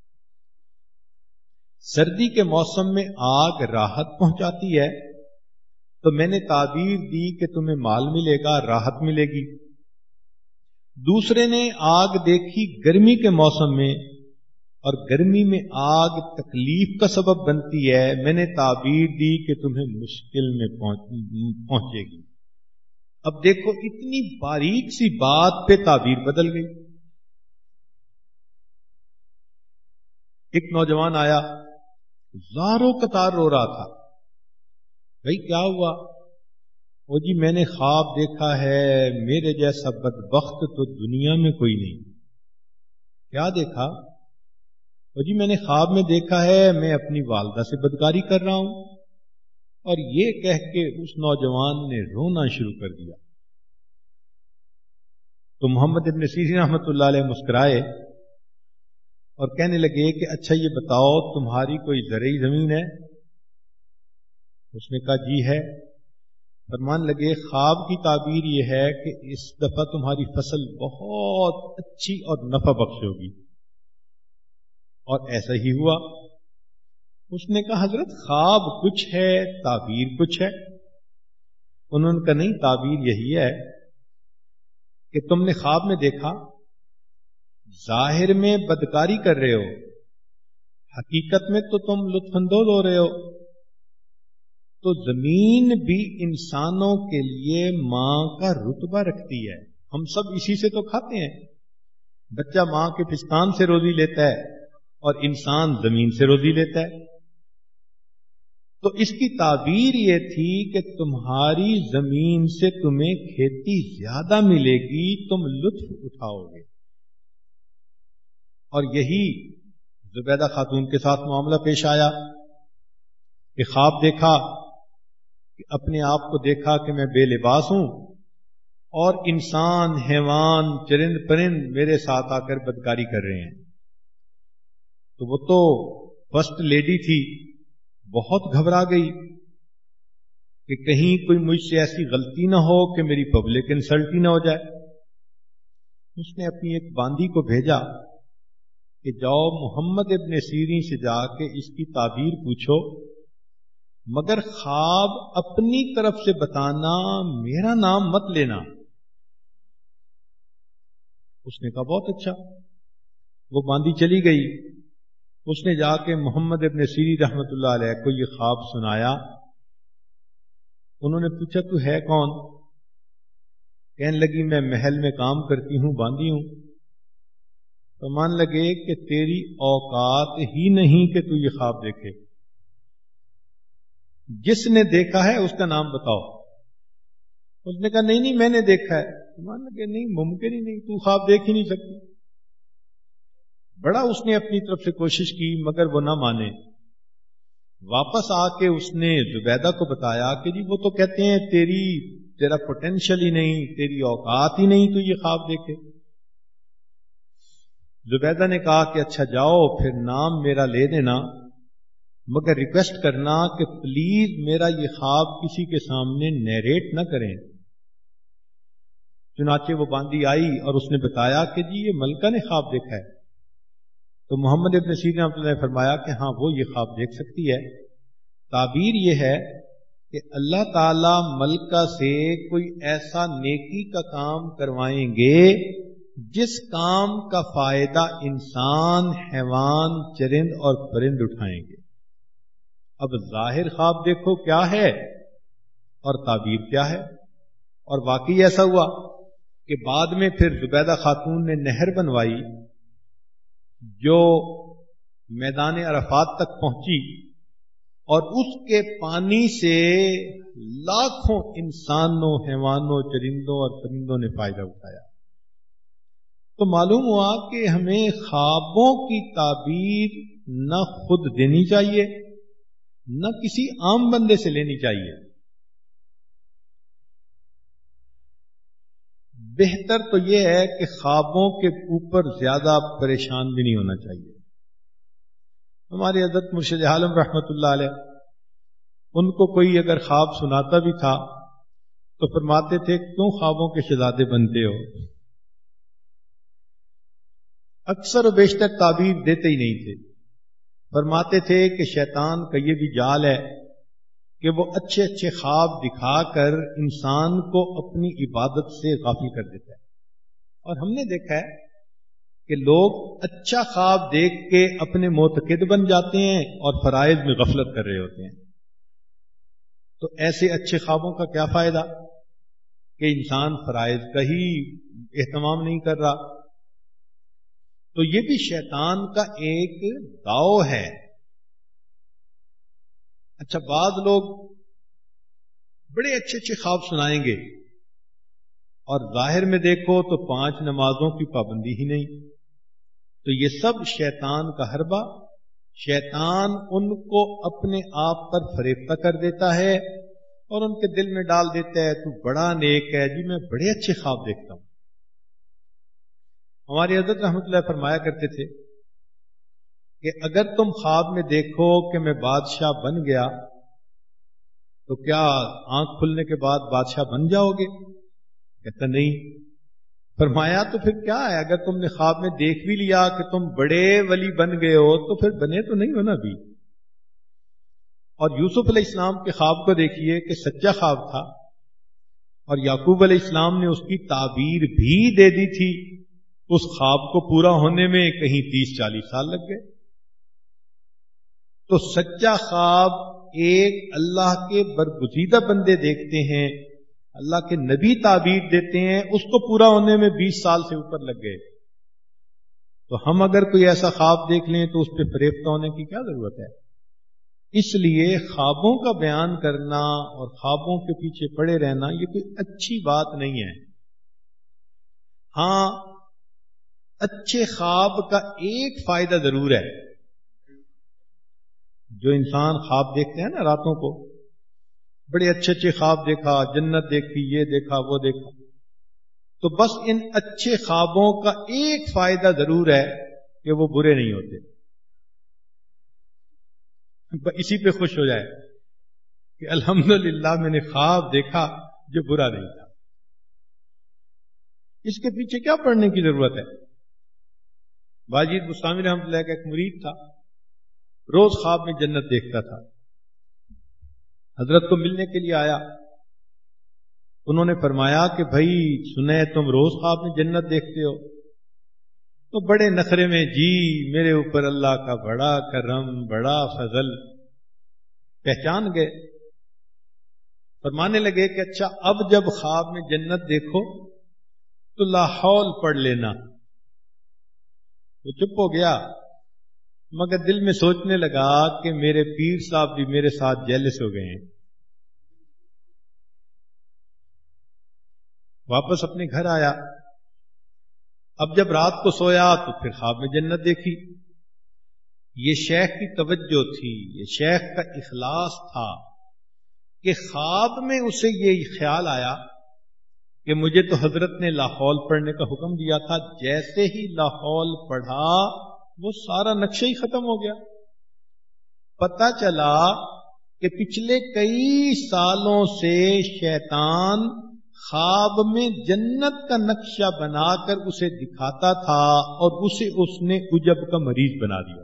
سردی کے موسم میں آگ راحت پہنچاتی ہے، تو میں نے تعبیر دی کہ تمہیں مال ملے گا، راحت ملے گی۔ دوسرے نے آگ دیکھی گرمی کے موسم میں، اور گرمی میں آگ تکلیف کا سبب بنتی ہے، میں نے تعبیر دی کہ تمہیں مشکل میں پہنچے گی۔ اب دیکھو اتنی باریک سی بات پہ تعبیر بدل گئی۔ ایک نوجوان آیا، زاروں قطار رو رہا تھا، بھائی کیا ہوا؟ وہ جی میں نے خواب دیکھا ہے، میرے جیسا بدبخت تو دنیا میں کوئی نہیں۔ کیا دیکھا؟ وہ جی میں نے خواب میں دیکھا ہے میں اپنی والدہ سے بدکاری کر رہا ہوں، اور یہ کہہ کے اس نوجوان نے رونا شروع کر دیا۔ تو محمد ابن سیرین رحمت اللہ علیہ مسکرائے اور کہنے لگے کہ اچھا یہ بتاؤ تمہاری کوئی زرعی زمین ہے؟ اس نے کہا جی ہے۔ فرمان لگے خواب کی تعبیر یہ ہے کہ اس دفعہ تمہاری فصل بہت اچھی اور نفع بخش ہوگی، اور ایسا ہی ہوا۔ اس نے کہا حضرت خواب کچھ ہے تعبیر کچھ ہے۔ انہوں نے کہا نہیں، تعبیر یہی ہے کہ تم نے خواب میں دیکھا، ظاہر میں بدکاری کر رہے ہو، حقیقت میں تو تم لطف اندوز ہو رہے ہو۔ تو زمین بھی انسانوں کے لیے ماں کا رتبہ رکھتی ہے، ہم سب اسی سے تو کھاتے ہیں۔ بچہ ماں کے پستان سے روزی لیتا ہے، اور انسان زمین سے روزی لیتا ہے۔ تو اس کی تعبیر یہ تھی کہ تمہاری زمین سے تمہیں کھیتی زیادہ ملے گی، تم لطف اٹھاؤ گے۔ اور یہی زبیدہ خاتون کے ساتھ معاملہ پیش آیا کہ خواب دیکھا کہ اپنے آپ کو دیکھا کہ میں بے لباس ہوں، اور انسان، حیوان، چرند پرند میرے ساتھ آ کر بدکاری کر رہے ہیں۔ تو وہ تو فرسٹ لیڈی تھی، بہت گھبرا گئی کہ کہیں کوئی مجھ سے ایسی غلطی نہ ہو کہ میری پبلک انسلٹ ہی نہ ہو جائے. اس نے اپنی ایک باندی کو بھیجا کہ جاؤ محمد ابن سیرین سے جا کے اس کی تعبیر پوچھو، مگر خواب اپنی طرف سے بتانا، میرا نام مت لینا. اس نے کہا بہت اچھا. وہ باندی چلی گئی. اس نے جا کے محمد ابن سیرین رحمت اللہ علیہ کو یہ خواب سنایا. انہوں نے پوچھا تو ہے کون؟ کہنے لگی میں محل میں کام کرتی ہوں، باندھی ہوں. تو مان لگے کہ تیری اوقات ہی نہیں کہ تو یہ خواب دیکھے. جس نے دیکھا ہے اس کا نام بتاؤ. اس نے کہا نہیں نہیں میں نے دیکھا ہے. تو مان لگے نہیں ممکن ہی نہیں، تو خواب دیکھ ہی نہیں سکتی. بڑا اس نے اپنی طرف سے کوشش کی مگر وہ نہ مانے. واپس آ کے اس نے زبیدہ کو بتایا کہ جی وہ تو کہتے ہیں تیری تیرا پوٹینشل ہی نہیں، تیری اوقات ہی نہیں تو یہ خواب دیکھے. زبیدہ نے کہا کہ اچھا جاؤ پھر نام میرا لے دینا، مگر ریکویسٹ کرنا کہ پلیز میرا یہ خواب کسی کے سامنے نیریٹ نہ کریں. چنانچہ وہ باندی آئی اور اس نے بتایا کہ جی یہ ملکہ نے خواب دیکھا ہے. تو محمد ابن سیرین رحمۃ اللہ نے فرمایا کہ ہاں وہ یہ خواب دیکھ سکتی ہے. تعبیر یہ ہے کہ اللہ تعالی ملکہ سے کوئی ایسا نیکی کا کام کروائیں گے جس کام کا فائدہ انسان، حیوان، چرند اور پرند اٹھائیں گے. اب ظاہر خواب دیکھو کیا ہے اور تعبیر کیا ہے. اور واقعی ایسا ہوا کہ بعد میں پھر زبیدہ خاتون نے نہر بنوائی جو میدان عرفات تک پہنچی، اور اس کے پانی سے لاکھوں انسانوں، حیوانوں، چرندوں اور پرندوں نے فائدہ اٹھایا. تو معلوم ہوا کہ ہمیں خوابوں کی تعبیر نہ خود دینی چاہیے نہ کسی عام بندے سے لینی چاہیے. بہتر تو یہ ہے کہ خوابوں کے اوپر زیادہ پریشان بھی نہیں ہونا چاہیے. ہمارے حضرت مرشد عالم رحمت اللہ علیہ، ان کو کوئی اگر خواب سناتا بھی تھا تو فرماتے تھے کیوں خوابوں کے شہزادے بنتے ہو. اکثر و بیشتر تعبیر دیتے ہی نہیں تھے. فرماتے تھے کہ شیطان کا یہ بھی جال ہے کہ وہ اچھے اچھے خواب دکھا کر انسان کو اپنی عبادت سے غافل کر دیتا ہے. اور ہم نے دیکھا ہے کہ لوگ اچھا خواب دیکھ کے اپنے معتقد بن جاتے ہیں اور فرائض میں غفلت کر رہے ہوتے ہیں. تو ایسے اچھے خوابوں کا کیا فائدہ کہ انسان فرائض کا ہی اہتمام نہیں کر رہا. تو یہ بھی شیطان کا ایک داؤ ہے. اچھا بعض لوگ بڑے اچھے اچھے خواب سنائیں گے اور ظاہر میں دیکھو تو پانچ نمازوں کی پابندی ہی نہیں. تو یہ سب شیطان کا حربہ. شیطان ان کو اپنے آپ پر فریفتہ کر دیتا ہے اور ان کے دل میں ڈال دیتا ہے تو بڑا نیک ہے جی، میں بڑے اچھے خواب دیکھتا ہوں. ہمارے حضرت رحمت اللہ فرمایا کرتے تھے کہ اگر تم خواب میں دیکھو کہ میں بادشاہ بن گیا تو کیا آنکھ کھلنے کے بعد بادشاہ بن جاؤ گے؟ کہتا نہیں. فرمایا تو پھر کیا ہے، اگر تم نے خواب میں دیکھ بھی لیا کہ تم بڑے ولی بن گئے ہو تو پھر بنے تو نہیں ہو نا بھی. اور یوسف علیہ السلام کے خواب کو دیکھیے کہ سچا خواب تھا اور یعقوب علیہ السلام نے اس کی تعبیر بھی دے دی تھی. اس خواب کو پورا ہونے میں کہیں تیس چالیس سال لگ گئے. تو سچا خواب ایک اللہ کے برگزیدہ بندے دیکھتے ہیں، اللہ کے نبی تعبیر دیتے ہیں، اس کو پورا ہونے میں بیس سال سے اوپر لگ گئے. تو ہم اگر کوئی ایسا خواب دیکھ لیں تو اس پہ فریفتہ ہونے کی کیا ضرورت ہے؟ اس لیے خوابوں کا بیان کرنا اور خوابوں کے پیچھے پڑے رہنا یہ کوئی اچھی بات نہیں ہے. ہاں اچھے خواب کا ایک فائدہ ضرور ہے. جو انسان خواب دیکھتے ہیں نا راتوں کو، بڑے اچھے اچھے خواب دیکھا، جنت دیکھی، یہ دیکھا وہ دیکھا، تو بس ان اچھے خوابوں کا ایک فائدہ ضرور ہے کہ وہ برے نہیں ہوتے. اسی پہ خوش ہو جائے کہ الحمدللہ میں نے خواب دیکھا جو برا نہیں تھا. اس کے پیچھے کیا پڑھنے کی ضرورت ہے؟ باجید بستامی رحمۃ اللہ کا ایک مرید تھا، روز خواب میں جنت دیکھتا تھا. حضرت کو ملنے کے لیے آیا. انہوں نے فرمایا کہ بھائی سنے تم روز خواب میں جنت دیکھتے ہو. تو بڑے نخرے میں، جی میرے اوپر اللہ کا بڑا کرم، بڑا فضل. پہچان گئے. فرمانے لگے کہ اچھا اب جب خواب میں جنت دیکھو تو لا حول پڑھ لینا. وہ چپ ہو گیا، مگر دل میں سوچنے لگا کہ میرے پیر صاحب بھی میرے ساتھ جیلس ہو گئے ہیں. واپس اپنے گھر آیا. اب جب رات کو سویا تو پھر خواب میں جنت دیکھی. یہ شیخ کی توجہ تھی، یہ شیخ کا اخلاص تھا کہ خواب میں اسے یہ خیال آیا کہ مجھے تو حضرت نے لا حول پڑھنے کا حکم دیا تھا. جیسے ہی لا حول پڑھا وہ سارا نقشہ ہی ختم ہو گیا. پتہ چلا کہ پچھلے کئی سالوں سے شیطان خواب میں جنت کا نقشہ بنا کر اسے دکھاتا تھا اور اسے اس نے عجب کا مریض بنا دیا.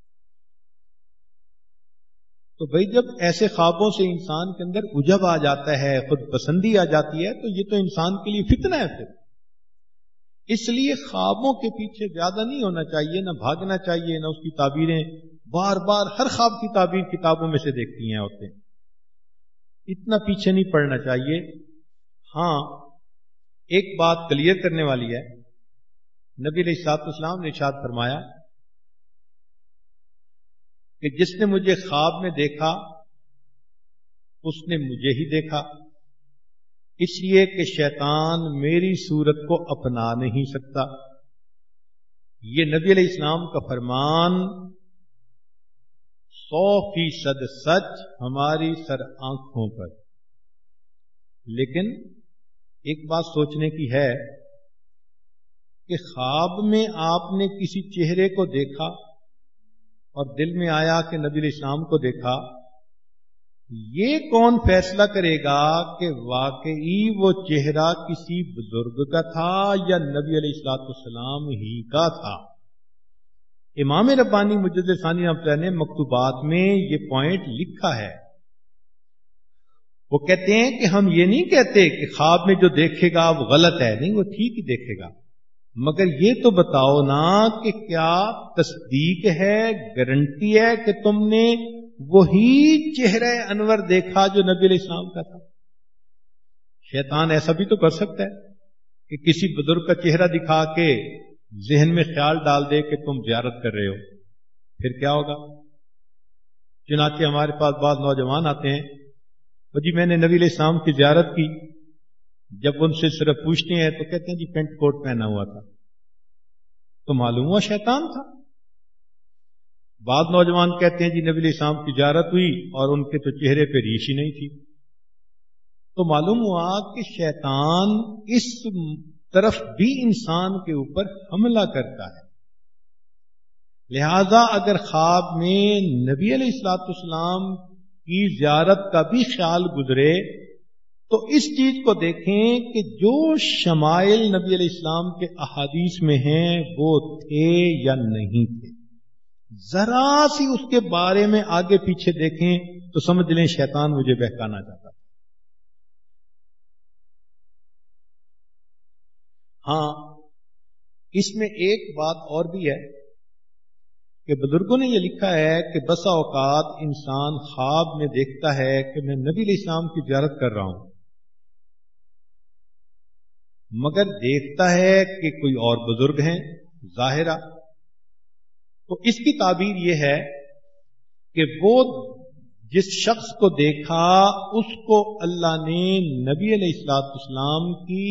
تو بھائی جب ایسے خوابوں سے انسان کے اندر عجب آ جاتا ہے، خود پسندی آ جاتی ہے، تو یہ تو انسان کے لیے فتنہ ہے. پھر اس لیے خوابوں کے پیچھے زیادہ نہیں ہونا چاہیے، نہ بھاگنا چاہیے، نہ اس کی تعبیریں بار بار ہر خواب کی تعبیر کتابوں میں سے دیکھتی ہیں عورتیں. اتنا پیچھے نہیں پڑنا چاہیے. ہاں ایک بات کلیئر کرنے والی ہے. نبی علیہ الصلوۃ والسلام نے ارشاد فرمایا کہ جس نے مجھے خواب میں دیکھا اس نے مجھے ہی دیکھا، اس لیے کہ شیطان میری صورت کو اپنا نہیں سکتا. یہ نبی علیہ السلام کا فرمان سو فیصد سچ ہماری سر آنکھوں پر. لیکن ایک بات سوچنے کی ہے کہ خواب میں آپ نے کسی چہرے کو دیکھا اور دل میں آیا کہ نبی علیہ السلام کو دیکھا. یہ کون فیصلہ کرے گا کہ واقعی وہ چہرہ کسی بزرگ کا تھا یا نبی علیہ الصلوۃ والسلام ہی کا تھا؟ امام ربانی مجدد ثانی رحمۃ اللہ نے مکتوبات میں یہ پوائنٹ لکھا ہے. وہ کہتے ہیں کہ ہم یہ نہیں کہتے کہ خواب میں جو دیکھے گا وہ غلط ہے، نہیں، وہ ٹھیک ہی دیکھے گا، مگر یہ تو بتاؤ نا کہ کیا تصدیق ہے، گارنٹی ہے کہ تم نے وہی چہرہ انور دیکھا جو نبی علیہ السلام کا تھا؟ شیطان ایسا بھی تو کر سکتا ہے کہ کسی بزرگ کا چہرہ دکھا کے ذہن میں خیال ڈال دے کہ تم زیارت کر رہے ہو. پھر کیا ہوگا؟ چنانچہ ہمارے پاس بعض نوجوان آتے ہیں، وہ جی میں نے نبی علیہ السلام کی زیارت کی. جب ان سے صرف پوچھتے ہیں تو کہتے ہیں جی پینٹ کوٹ پہنا ہوا تھا. تو معلوم ہوا شیطان تھا. بعض نوجوان کہتے ہیں جی نبی علیہ السلام کی زیارت ہوئی اور ان کے تو چہرے پہ ریش ہی نہیں تھی. تو معلوم ہوا کہ شیطان اس طرف بھی انسان کے اوپر حملہ کرتا ہے. لہذا اگر خواب میں نبی علیہ الصلوۃ والسلام کی زیارت کا بھی خیال گزرے تو اس چیز کو دیکھیں کہ جو شمائل نبی علیہ السلام کے احادیث میں ہیں وہ تھے یا نہیں تھے. ذرا سی اس کے بارے میں آگے پیچھے دیکھیں تو سمجھ لیں شیطان مجھے بہکانا چاہتا تھا. ہاں اس میں ایک بات اور بھی ہے کہ بزرگوں نے یہ لکھا ہے کہ بسا اوقات انسان خواب میں دیکھتا ہے کہ میں نبی علیہ السلام کی زیارت کر رہا ہوں، مگر دیکھتا ہے کہ کوئی اور بزرگ ہیں ظاہرہ. تو اس کی تعبیر یہ ہے کہ وہ جس شخص کو دیکھا اس کو اللہ نے نبی علیہ الصلوۃ والسلام کی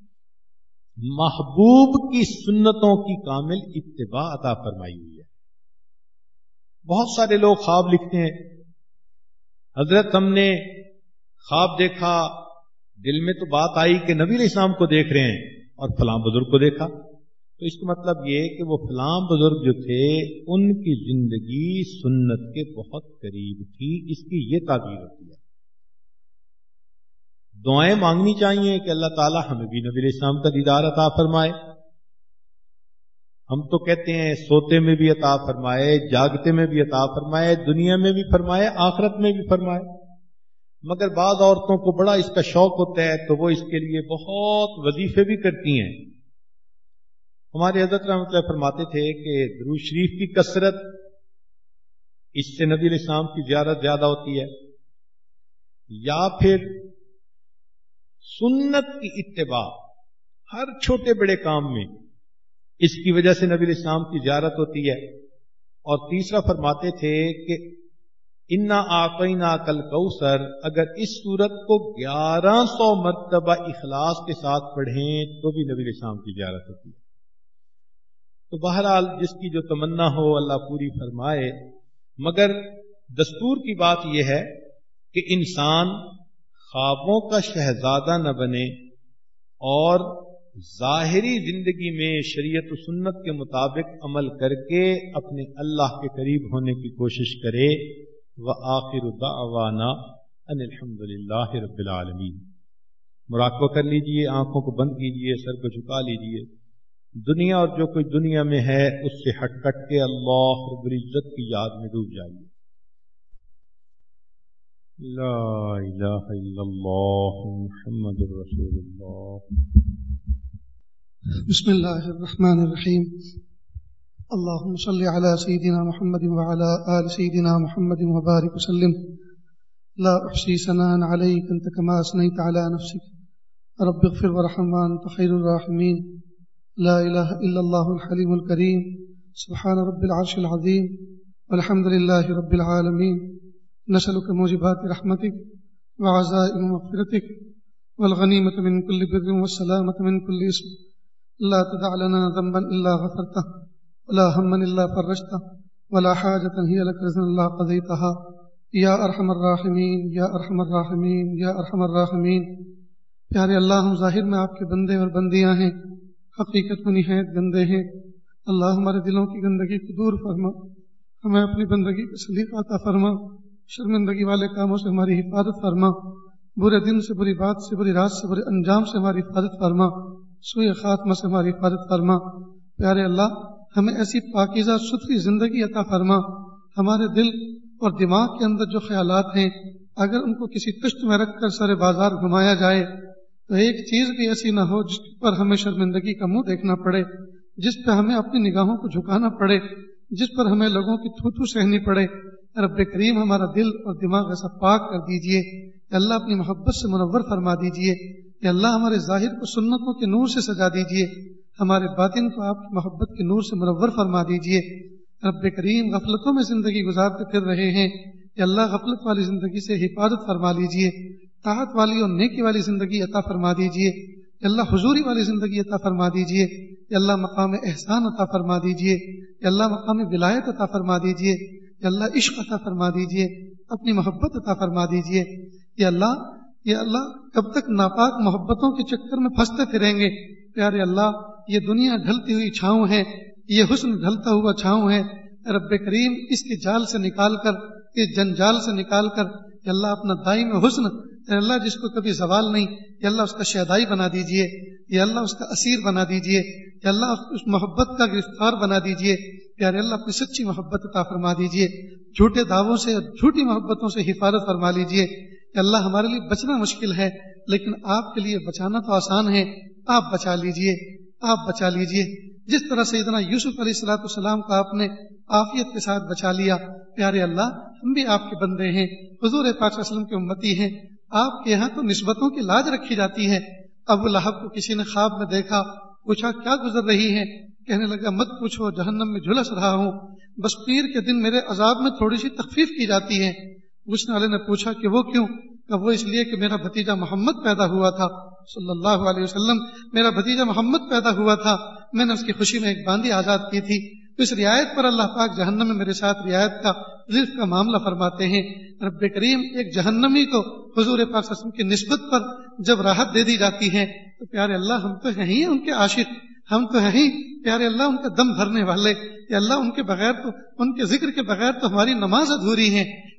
محبوب کی سنتوں کی کامل اتباع عطا فرمائی ہوئی ہے. بہت سارے لوگ خواب لکھتے ہیں، حضرت ہم نے خواب دیکھا، دل میں تو بات آئی کہ نبی علیہ السلام کو دیکھ رہے ہیں اور فلاں بزرگ کو دیکھا. تو اس کا مطلب یہ کہ وہ فلاں بزرگ جو تھے ان کی زندگی سنت کے بہت قریب تھی. اس کی یہ تعبیر ہوتی ہے. دعائیں مانگنی چاہیے کہ اللہ تعالیٰ ہمیں بھی نبی علیہ السلام کا دیدار عطا فرمائے. ہم تو کہتے ہیں سوتے میں بھی عطا فرمائے، جاگتے میں بھی عطا فرمائے، دنیا میں بھی فرمائے، آخرت میں بھی فرمائے. مگر بعض عورتوں کو بڑا اس کا شوق ہوتا ہے تو وہ اس کے لیے بہت وظیفے بھی کرتی ہیں. ہمارے حضرت رحمۃ اللہ فرماتے تھے کہ درود شریف کی کثرت، اس سے نبی علیہ السلام کی زیارت زیادہ ہوتی ہے، یا پھر سنت کی اتباع ہر چھوٹے بڑے کام میں، اس کی وجہ سے نبی علیہ السلام کی زیارت ہوتی ہے. اور تیسرا فرماتے تھے کہ انا آتینا کل کوثر، اگر اس سورت کو گیارہ سو مرتبہ اخلاص کے ساتھ پڑھیں تو بھی نبی علیہ السلام کی زیارت ہوتی ہے. تو بہرحال جس کی جو تمنا ہو اللہ پوری فرمائے. مگر دستور کی بات یہ ہے کہ انسان خوابوں کا شہزادہ نہ بنے اور ظاہری زندگی میں شریعت و سنت کے مطابق عمل کر کے اپنے اللہ کے قریب ہونے کی کوشش کرے. وآخر دعوانا ان الحمد للہ رب العالمین. مراقبہ کر لیجئے، آنکھوں کو بند کیجئے، سر کو جھکا لیجئے. دنیا اور جو کوئی دنیا میں ہے اس سے ہٹ کٹ کے اللہ رب العزت کی یاد میں ڈوب جائیے. لا الہ الا اللہ محمد رسول اللہ. بسم اللہ الرحمن الرحیم. اللہم صلی علی سیدنا محمد وعلی آل سیدنا محمد وبارک وسلم. لا احصی ثناء علیک انت کما اثنیت علی نفسک رب اغفر وارحم وانت خیر الراحمین. لا الہ الا اللہ الحلیم الکریم. سبحان رب العرش العظیم والحمد للہ رب العالمین. نسألک موجبات رحمتک وعزائم مغفرتک والغنیمة من كل بر والسلامة من كل اسم. لا تدع لنا ذنبا الا غفرته ولا هما الا فرجته ولا حاجة هي لك رضا الا قضيتها یا ارحم الراحمین یا ارحم الراحمین یا ارحم الراحمین. پیارے اللہ، ہم ظاہر میں آپ کے بندے اور بندیاں ہیں، حقیقت میں نہایت گندے ہیں. اللہ ہمارے دلوں کی گندگی کو دور فرما، ہمیں اپنی بندگی کا سلیقہ عطا فرما. شرمندگی والے کاموں سے ہماری حفاظت فرما، برے دن سے، بری بات سے، بری رات سے، برے انجام سے ہماری حفاظت فرما، سوء خاتمہ سے ہماری حفاظت فرما. پیارے اللہ، ہمیں ایسی پاکیزہ ستھری زندگی عطا فرما. ہمارے دل اور دماغ کے اندر جو خیالات ہیں، اگر ان کو کسی کشت میں رکھ کر سر بازار گھمایا جائے تو ایک چیز بھی ایسی نہ ہو جس پر ہمیں شرمندگی کا منہ دیکھنا پڑے، جس پہ ہمیں اپنی نگاہوں کو جھکانا پڑے، جس پر ہمیں لوگوں کی تھو تھو سہنی پڑے. رب کریم ہمارا دل اور دماغ ایسا پاک کر دیجئے کہ اللہ اپنی محبت سے منور فرما دیجئے. کہ اللہ ہمارے ظاہر کو سنتوں کے نور سے سجا دیجئے، ہمارے باطن کو آپ کی محبت کے نور سے منور فرما دیجئے. رب کریم غفلتوں میں زندگی گزارتے پھر رہے ہیں، کہ اللہ غفلت والی زندگی سے حفاظت فرما لیجئے، طاعت والی اور نیکی والی زندگی عطا فرما دیجئے. کہ اللہ حضوری والی زندگی عطا فرما دیجئے. کہ اللہ مقام احسان عطا فرما دیجئے. کہ اللہ مقام ولایت عطا فرما دیجئے. کہ اللہ عشق عطا فرما دیجئے، اپنی محبت عطا فرما دیجئے. کہ اللہ یہ اللہ کب تک ناپاک محبتوں کے چکر میں پھنستے پھریں گے؟ پیارے اللہ، یہ دنیا ڈھلتی ہوئی چھاؤں ہے، یہ حسن ڈھلتا ہوا چھاؤں ہے. رب کریم اس کے جال سے نکال کر، اس جنجال سے نکال کر، کہ اللہ اپنا دائم حسن، کہ اللہ جس کو کبھی زوال نہیں، کہ اللہ اس کا شیدائی بنا دیجئے، کہ اللہ اس کا اسیر بنا دیجئے، کہ اللہ اس محبت کا گرفتار بنا دیجئے. پیارے اللہ، اپنی سچی محبت عطا فرما دیجئے، جھوٹے دعووں سے اور جھوٹی محبتوں سے حفاظت فرما لیجئے. کہ اللہ ہمارے لیے بچنا مشکل ہے، لیکن آپ کے لیے بچانا تو آسان ہے. آپ بچا لیجئے، آپ بچا لیجئے. جس طرح سیدنا یوسف علیہ الصلوۃ والسلام کا آپ نے عافیت کے ساتھ بچا لیا. پیارے اللہ، ہم بھی آپ کے بندے ہیں، حضور پاک صلی اللہ علیہ وسلم کے امتی ہیں. آپ کے یہاں تو نسبتوں کی لاج رکھی جاتی ہے. ابو لہب کو کسی نے خواب میں دیکھا، پوچھا کیا گزر رہی ہے؟ کہنے لگا مت پوچھو، جہنم میں جھلس رہا ہوں، بس پیر کے دن میرے عذاب میں تھوڑی سی تخفیف کی جاتی ہے. پوچھنے والے نے پوچھا کہ وہ کیوں؟ کہ وہ اس لیے کہ میرا بھتیجا محمد پیدا ہوا تھا صلی اللہ علیہ وسلم، میرا بھتیجا محمد پیدا ہوا تھا، میں نے اس کی خوشی میں ایک باندی آزاد کی تھی. تو اس رعایت پر اللہ پاک جہنم میں میرے ساتھ رعایت کا رزق کا معاملہ فرماتے ہیں. رب کریم ایک جہنمی کو حضور پاک صلی اللہ علیہ وسلم کی نسبت پر جب راحت دے دی جاتی ہے تو پیارے اللہ ہم تو ہیں ہی ان کے عاشق، ہم تو ہیں ہی پیارے اللہ ان کا دم بھرنے والے. کہ اللہ ان کے بغیر تو، ان کے ذکر کے بغیر تو ہماری نماز ادھوری ہے.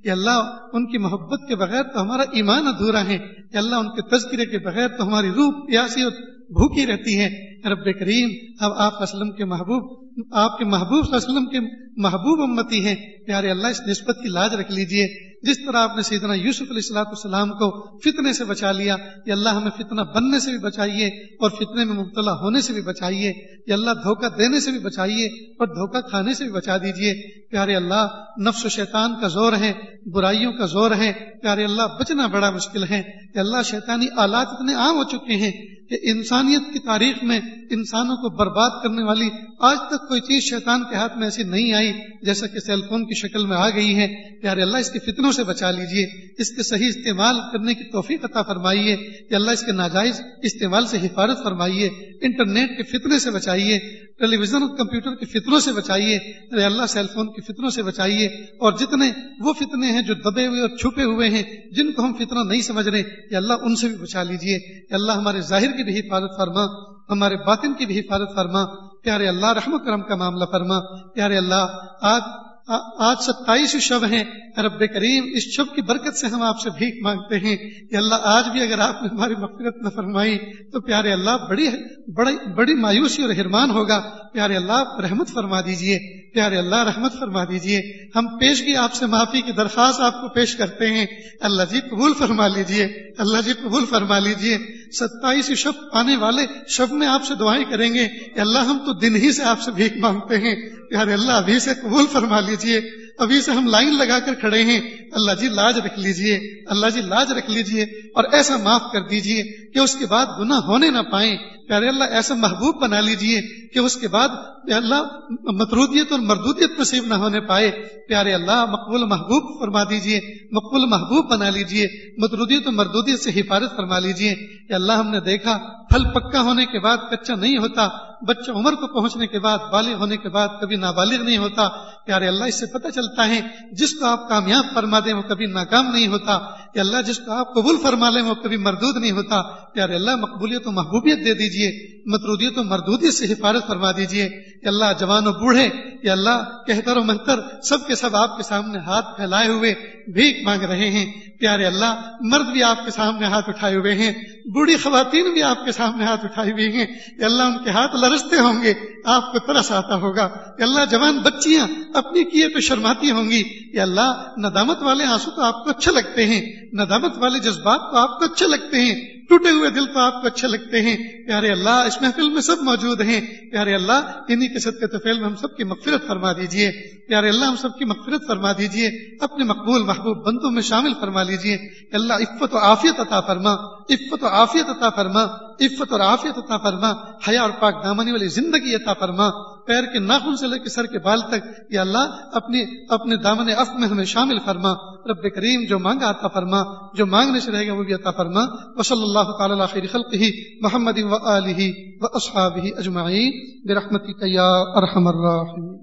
یا اللہ ان کی محبت کے بغیر تو ہمارا ایمان ادھورا ہے، یا اللہ ان کے تذکرے کے بغیر تو ہماری روح پیاسی اور بھوکی رہتی ہے۔ رب کریم اب آپ وسلم کے محبوب آپ کے محبوب صلی اللہ علیہ وسلم کے محبوب امتی ہیں، پیارے اللہ اس نسبت کی لاج رکھ لیجئے۔ جس طرح آپ نے سیدنا یوسف علیہ الصلوۃ والسلام کو فتنے سے بچا لیا، یا اللہ ہمیں فتنہ بننے سے بھی بچائیے اور فتنے میں مبتلا ہونے سے بھی بچائیے، یا اللہ دھوکہ دینے سے بھی بچائیے اور دھوکہ کھانے سے بھی بچا دیجئے۔ پیارے اللہ نفس و شیطان کا زور ہے، برائیوں کا زور ہے، پیارے اللہ بچنا بڑا مشکل ہے۔ یا اللہ شیطانی آلات اتنے عام ہو چکے ہیں کہ انسانیت کی تاریخ میں انسانوں کو برباد کرنے والی آج تک کوئی چیز شیطان کے ہاتھ میں ایسی نہیں آئی جیسا کہ سیل فون کی شکل میں آ گئی ہے۔ پیارے اللہ اس کے فتنوں سے بچا لیجئے، اس کے صحیح استعمال کرنے کی توفیق عطا فرمائیے، یا اللہ اس کے ناجائز استعمال سے حفاظت فرمائیے، انٹرنیٹ کے فتنے سے بچائیے، ٹیلی ویژن اور کمپیوٹر کے فتنوں سے بچائیے، یا اللہ سیل فون کے فتنوں سے بچائیے، اور جتنے وہ فتنے ہیں جو دبے ہوئے اور چھپے ہوئے ہیں جن کو ہم فتنہ نہیں سمجھ رہے، یا اللہ ان سے بھی بچا لیجئے۔ یا اللہ ہمارے ظاہر کی بھی حفاظت فرما، ہمارے باطن کی بھی حفاظت فرما، پیارے اللہ رحم و کرم کا معاملہ فرما۔ پیارے اللہ آج آج ستائیس شب ہیں، رب کریم اس شب کی برکت سے ہم آپ سے بھیک مانگتے ہیں کہ اللہ آج بھی اگر آپ نے ہماری مغفرت نہ فرمائی تو پیارے اللہ بڑی بڑی بڑی مایوسی اور حرمان ہوگا۔ پیارے اللہ رحمت فرما دیجئے، پیارے اللہ رحمت فرما دیجئے۔ ہم پیشگی آپ سے معافی کی درخواست آپ کو پیش کرتے ہیں، اللہ جی قبول فرما لیجئے، اللہ جی قبول فرما لیجئے۔ ستائیس شب آنے والے شب میں آپ سے دعائیں کریں گے کہ اللہ ہم تو دن ہی سے آپ سے بھیک مانگتے ہیں، پیارے اللہ ابھی سے قبول فرما لیجئے، ابھی سے ہم لائن لگا کر کھڑے ہیں، اللہ جی لاج رکھ لیجئے، اللہ جی لاج رکھ لیجئے اور ایسا معاف کر دیجئے کہ اس کے بعد گناہ ہونے نہ پائیں۔ پیارے اللہ ایسا محبوب بنا لیجئے کہ اس کے بعد اللہ مطرودیت اور مردودیت نصیب نہ ہونے پائے۔ پیارے اللہ مقبول محبوب فرما دیجئے، مقبول محبوب بنا لیجئے، مطرودیت اور مردودیت سے حفاظت فرما لیجئے۔ کہ اللہ ہم نے دیکھا پھل پکا ہونے کے بعد کچا نہیں ہوتا، بچہ عمر کو پہنچنے کے بعد بالغ ہونے کے بعد کبھی نابالغ نہیں ہوتا۔ پیارے اللہ اس سے پتہ چلتا ہے جس کو آپ کامیاب فرما دیں وہ کبھی ناکام نہیں ہوتا، یا اللہ جس کو آپ قبول فرما لیں وہ کبھی مردود نہیں ہوتا۔ پیارے اللہ مقبولیت و محبوبیت دے دیجئے، مطرودیت و مردودیت سے حفاظت فرما دیجئے۔ یا اللہ جوان و بوڑھے، یا اللہ کہتر و مہتر سب کے سب آپ کے سامنے ہاتھ پھیلائے ہوئے بھیک مانگ رہے ہیں۔ پیارے اللہ مرد بھی آپ کے سامنے ہاتھ اٹھائے ہوئے ہیں، بوڑھی خواتین بھی آپ کے سامنے ہاتھ اٹھائی ہوئی ہیں، یا اللہ ان کے ہاتھ لرزتے ہوں گے، آپ کو ترس آتا ہوگا۔ یا اللہ جوان بچیاں اپنی کیے پہ شرماتی ہوں گی، یا اللہ ندامت والے آنسو تو آپ کو اچھے لگتے ہیں، ندامت والے جذبات تو آپ کو اچھے لگتے ہیں، ٹوٹے ہوئے دل تو آپ کو اچھے لگتے ہیں۔ پیارے اللہ اس محفل میں سب موجود ہیں، پیارے اللہ انہی کے صدقے طفیل میں ہم سب کی مغفرت فرما دیجئے۔ پیارے اللہ ہم سب کی مغفرت فرما دیجئے، اپنے مقبول محبوب بندوں میں شامل فرما لیجئے۔ اللہ عفت و عافیت عطا فرما، عفت و عافیت عطا فرما، عفت اور عافیت عطا فرما، حیا اور پاک دامنی والی زندگی عطا فرما، پیر کے ناخن سے لے کے سر کے بال تک یا اللہ اپنے اپنے دامن عفو میں ہمیں شامل فرما۔ رب کریم جو مانگا عطا فرما، جو مانگنے سے رہے گا وہ بھی عطا فرما۔ وصلی اللہ تعالی علی خیر خلقہ محمد و آلہ و اصحابہ اجمعین برحمتک یا ارحم الراحمین۔